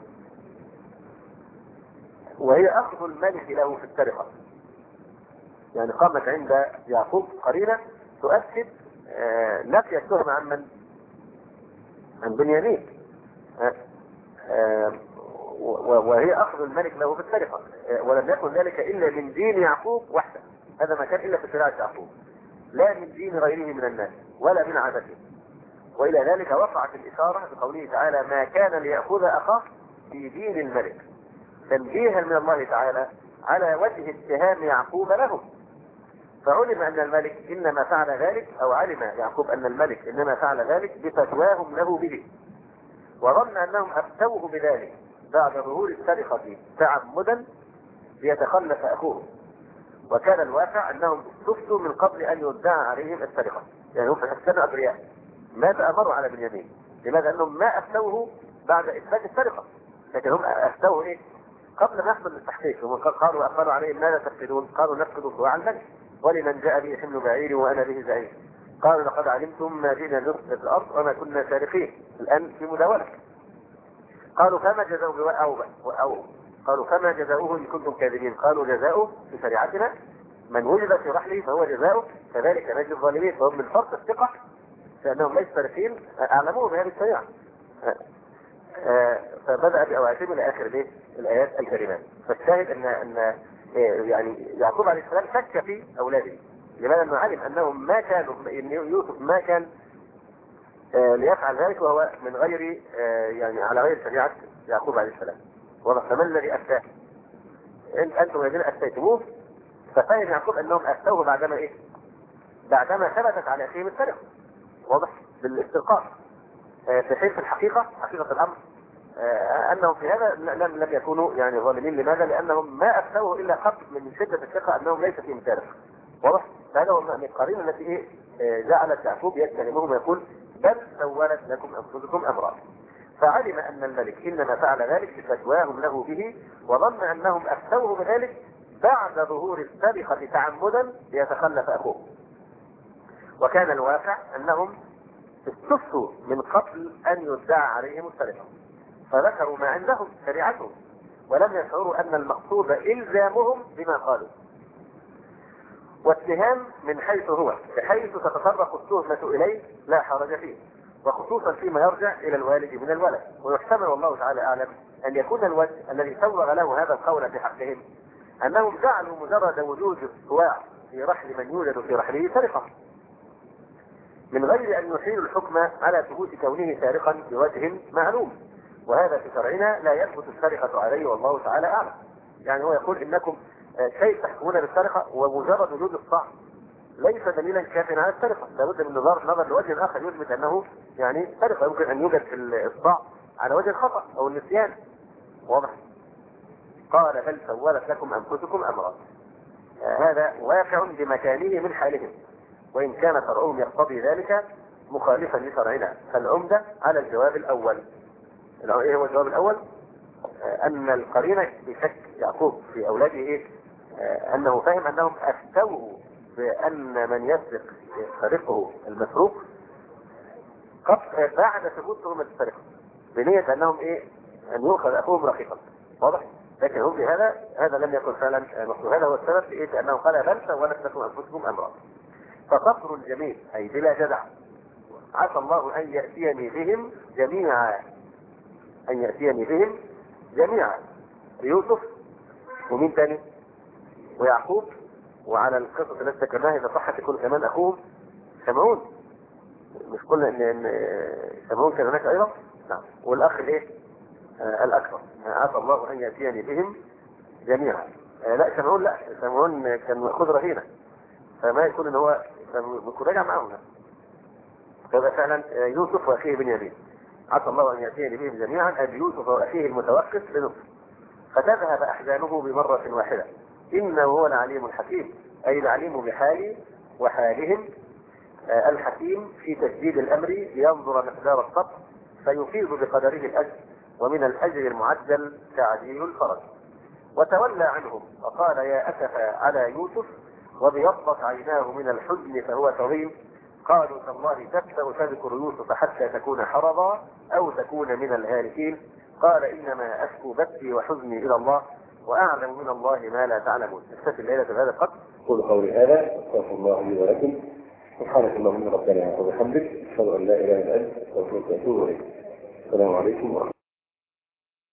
وهي أخذ الملك له في السرقة. يعني قامت عند يعقوب قرينة تؤكد نفي التهمة عن من؟ عن بنيامين. وهي أخذ الملك له بالسرقة، ولم يكن ذلك إلا من دين يعقوب وحده. هذا ما كان إلا في شريعة يعقوب، لا من دين غيره من الناس ولا من عادته. وإلى ذلك وقعت الإشارة بقوله تعالى: ما كان ليأخذ أخاه في دين الملك، تنبيها من الله تعالى على وجه اتهام يعقوب له. فعلم أن الملك إنما فعل ذلك، أو علم يعقوب أن الملك إنما فعل ذلك بفتواهم له به، وظن أنهم أفتوه بذلك بعد ظهور السرقة تعمدا ليتخلف أخوه. وكان الواقع أنهم استفتوا من قبل أن يدعى عليهم السرقة، يعني هم كانوا أبرياء ما تأمروا على بنيامين. لماذا؟ أنهم ما أفتوه بعد إثبات السرقة، لكن هم أفتوه إيه؟ قبل ما يحصل التحقيق. هم قالوا أقبلوا عليهم: ماذا تفقدون؟ قالوا نفقد صواع الملك ولمن جاء به حمل بعير وأنا به زعيم. قالوا: لقد علمتم ما جئنا نفسد في الأرض وما كنا سارقين. الآن في مداولة. قالوا: فما جزاؤه؟ قالوا: فما جزاؤه إن كنتم كاذبين؟ قالوا: جزاؤه في شريعتنا من وجد في رحله فهو جزاؤه كذلك نجزي الظالمين. فهم من فرط الثقة لأنهم ليسوا سارقين أعلموه بهذه الشريعة. فبدأ بأوعاتهم إلى آخر الآيات الكريمات. فالشاهد أن يعني يعقوب عليه السلام شك في أولاده. لماذا؟ أنه علم أنهم ما كانوا، إن يوسف ما كان ليفعل ذلك وهو من غير يعني على غير شريعة يعقوب عليه السلام. واضح؟ فما الذي أفتاه؟ أنتم الذين أفتيتموه. ففهم يعقوب أنهم أفتوه بعدما إيه؟ بعدما ثبتت على أخيهم السرقة. واضح؟ بالاستلقاء. في حين في الحقيقة، حقيقة الأمر أنهم في هذا لم يكونوا يعني ظالمين. لماذا؟ لأنهم ما أفتوه إلا قبل من شدة الثقة أنهم ليس فيهم سارق. واضح؟ فهذا هو من القرينة التي جعلت يعقوب يتكلمهم ويقول: بل سولت لكم أنفسكم أمرا. فعلم أن الملك إنما فعل ذلك بفتواهم له به، وظن أنهم أفتوه بذلك بعد ظهور السرقة تعمدا ليتخلف أخوه. وكان الواقع أنهم استفتوا من قبل أن يدعى عليهم السرقة، فذكروا ما عندهم شريعتهم، ولم يشعروا أن المقصود إلزامهم بما قالوا. والاتهام من حيث هو، بحيث تتطرق التهمة إليه لا حرج فيه، وخصوصا فيما يرجع إلى الوالد من الولد. ويحتمل والله تعالى أعلم أن يكون الوجه الذي سوغ له هذا القول في حقهم أنهم جعلوا مجرد وجود الصواع في رحل من يوجد في رحله سرقة، من غير أن يحيلوا الحكم على ثبوت كونه سارقا بوجه معلوم، وهذا في شرعنا لا يثبت السرقة عليه والله تعالى أعلم. يعني هو يقول: إنكم كيف تحكمون بالسرقة ومجرد وجود الصاع ليس دليلا كافيا على السرقة، لابد من نظر لوجه آخر يثبت أنه يعني سرقة. يمكن أن يوجد في الصاع على وجه الخطأ أو النسيان. واضح؟ قال: بل سولت لكم أنفسكم أمرا. هذا واقع بمكانه من حالهم، وإن كان شرعهم يقتضي ذلك مخالفا لشرعنا. فالعمدة على الجواب الأول. إيه هو الجواب الأول؟ أن القرينة بشك يعقوب في أولاده إيه؟ أنه فهم أنهم أفتوه بأن من يسرق سرقه المسروق بعد ثبوت تهمة السرقة، بنية أنهم إيه؟ أن يؤخذ أخوهم رقيقا. واضح؟ لكن هم هذا لم يكن فعلا مقصود. هذا هو السبب في إيه؟ أنه قال: بل سولت لكم أنفسكم أمرا. فصبر الجميل أي بلا جدع. عسى الله أن يأتيني بهم جميعا، أن يأتيني بهم جميعا. يوسف ومين تاني؟ ويعقوب. وعلى القصة التي ذكرناها إذا صحت يكون كمان أخوهم شمعون. مش قلنا إن شمعون كان هناك أيضا؟ نعم. والأخ الإيه؟ الأكبر. عسى الله أن يأتيني بهم جميعا. لا شمعون، لا شمعون كان مأخوذ رهينة، فما يكون إن هو بيكون راجع معهم. فهذا فعلا يوسف وأخيه بنيامين. عسى الله أن يأتيني بهم جميعا، أبي يوسف وأخيه المتوقف لنصف، فتذهب أحزانه بمرة واحدة، إنه هو العليم الحكيم، أي العليم بحالي وحالهم، الحكيم في تجديد الأمر لينظر مقدار الصبر فيفيض بقدره الأجر، ومن الأجر المعجل تعجيل الفرج. وتولى عنهم وقال: يا أسف على يوسف، وبيضت عيناه من الحزن فهو كظيم. قالوا: تالله تفتأ تذكر يوسف حتى تكون حرضا أو تكون من الهالكين. قال: إنما أشكو بثي وحزني إلى الله، وأعلم من الله ما لا تعلمون. نكتفي الليلة بهذا القدر. قولوا قولي هذا، استغفر الله لي ولكم، سبحانك اللهم ربنا وبحمدك، أشهد أن لا إله إلا أنت، أستغفرك وأتوب إليك. السلام عليكم ورحمة الله.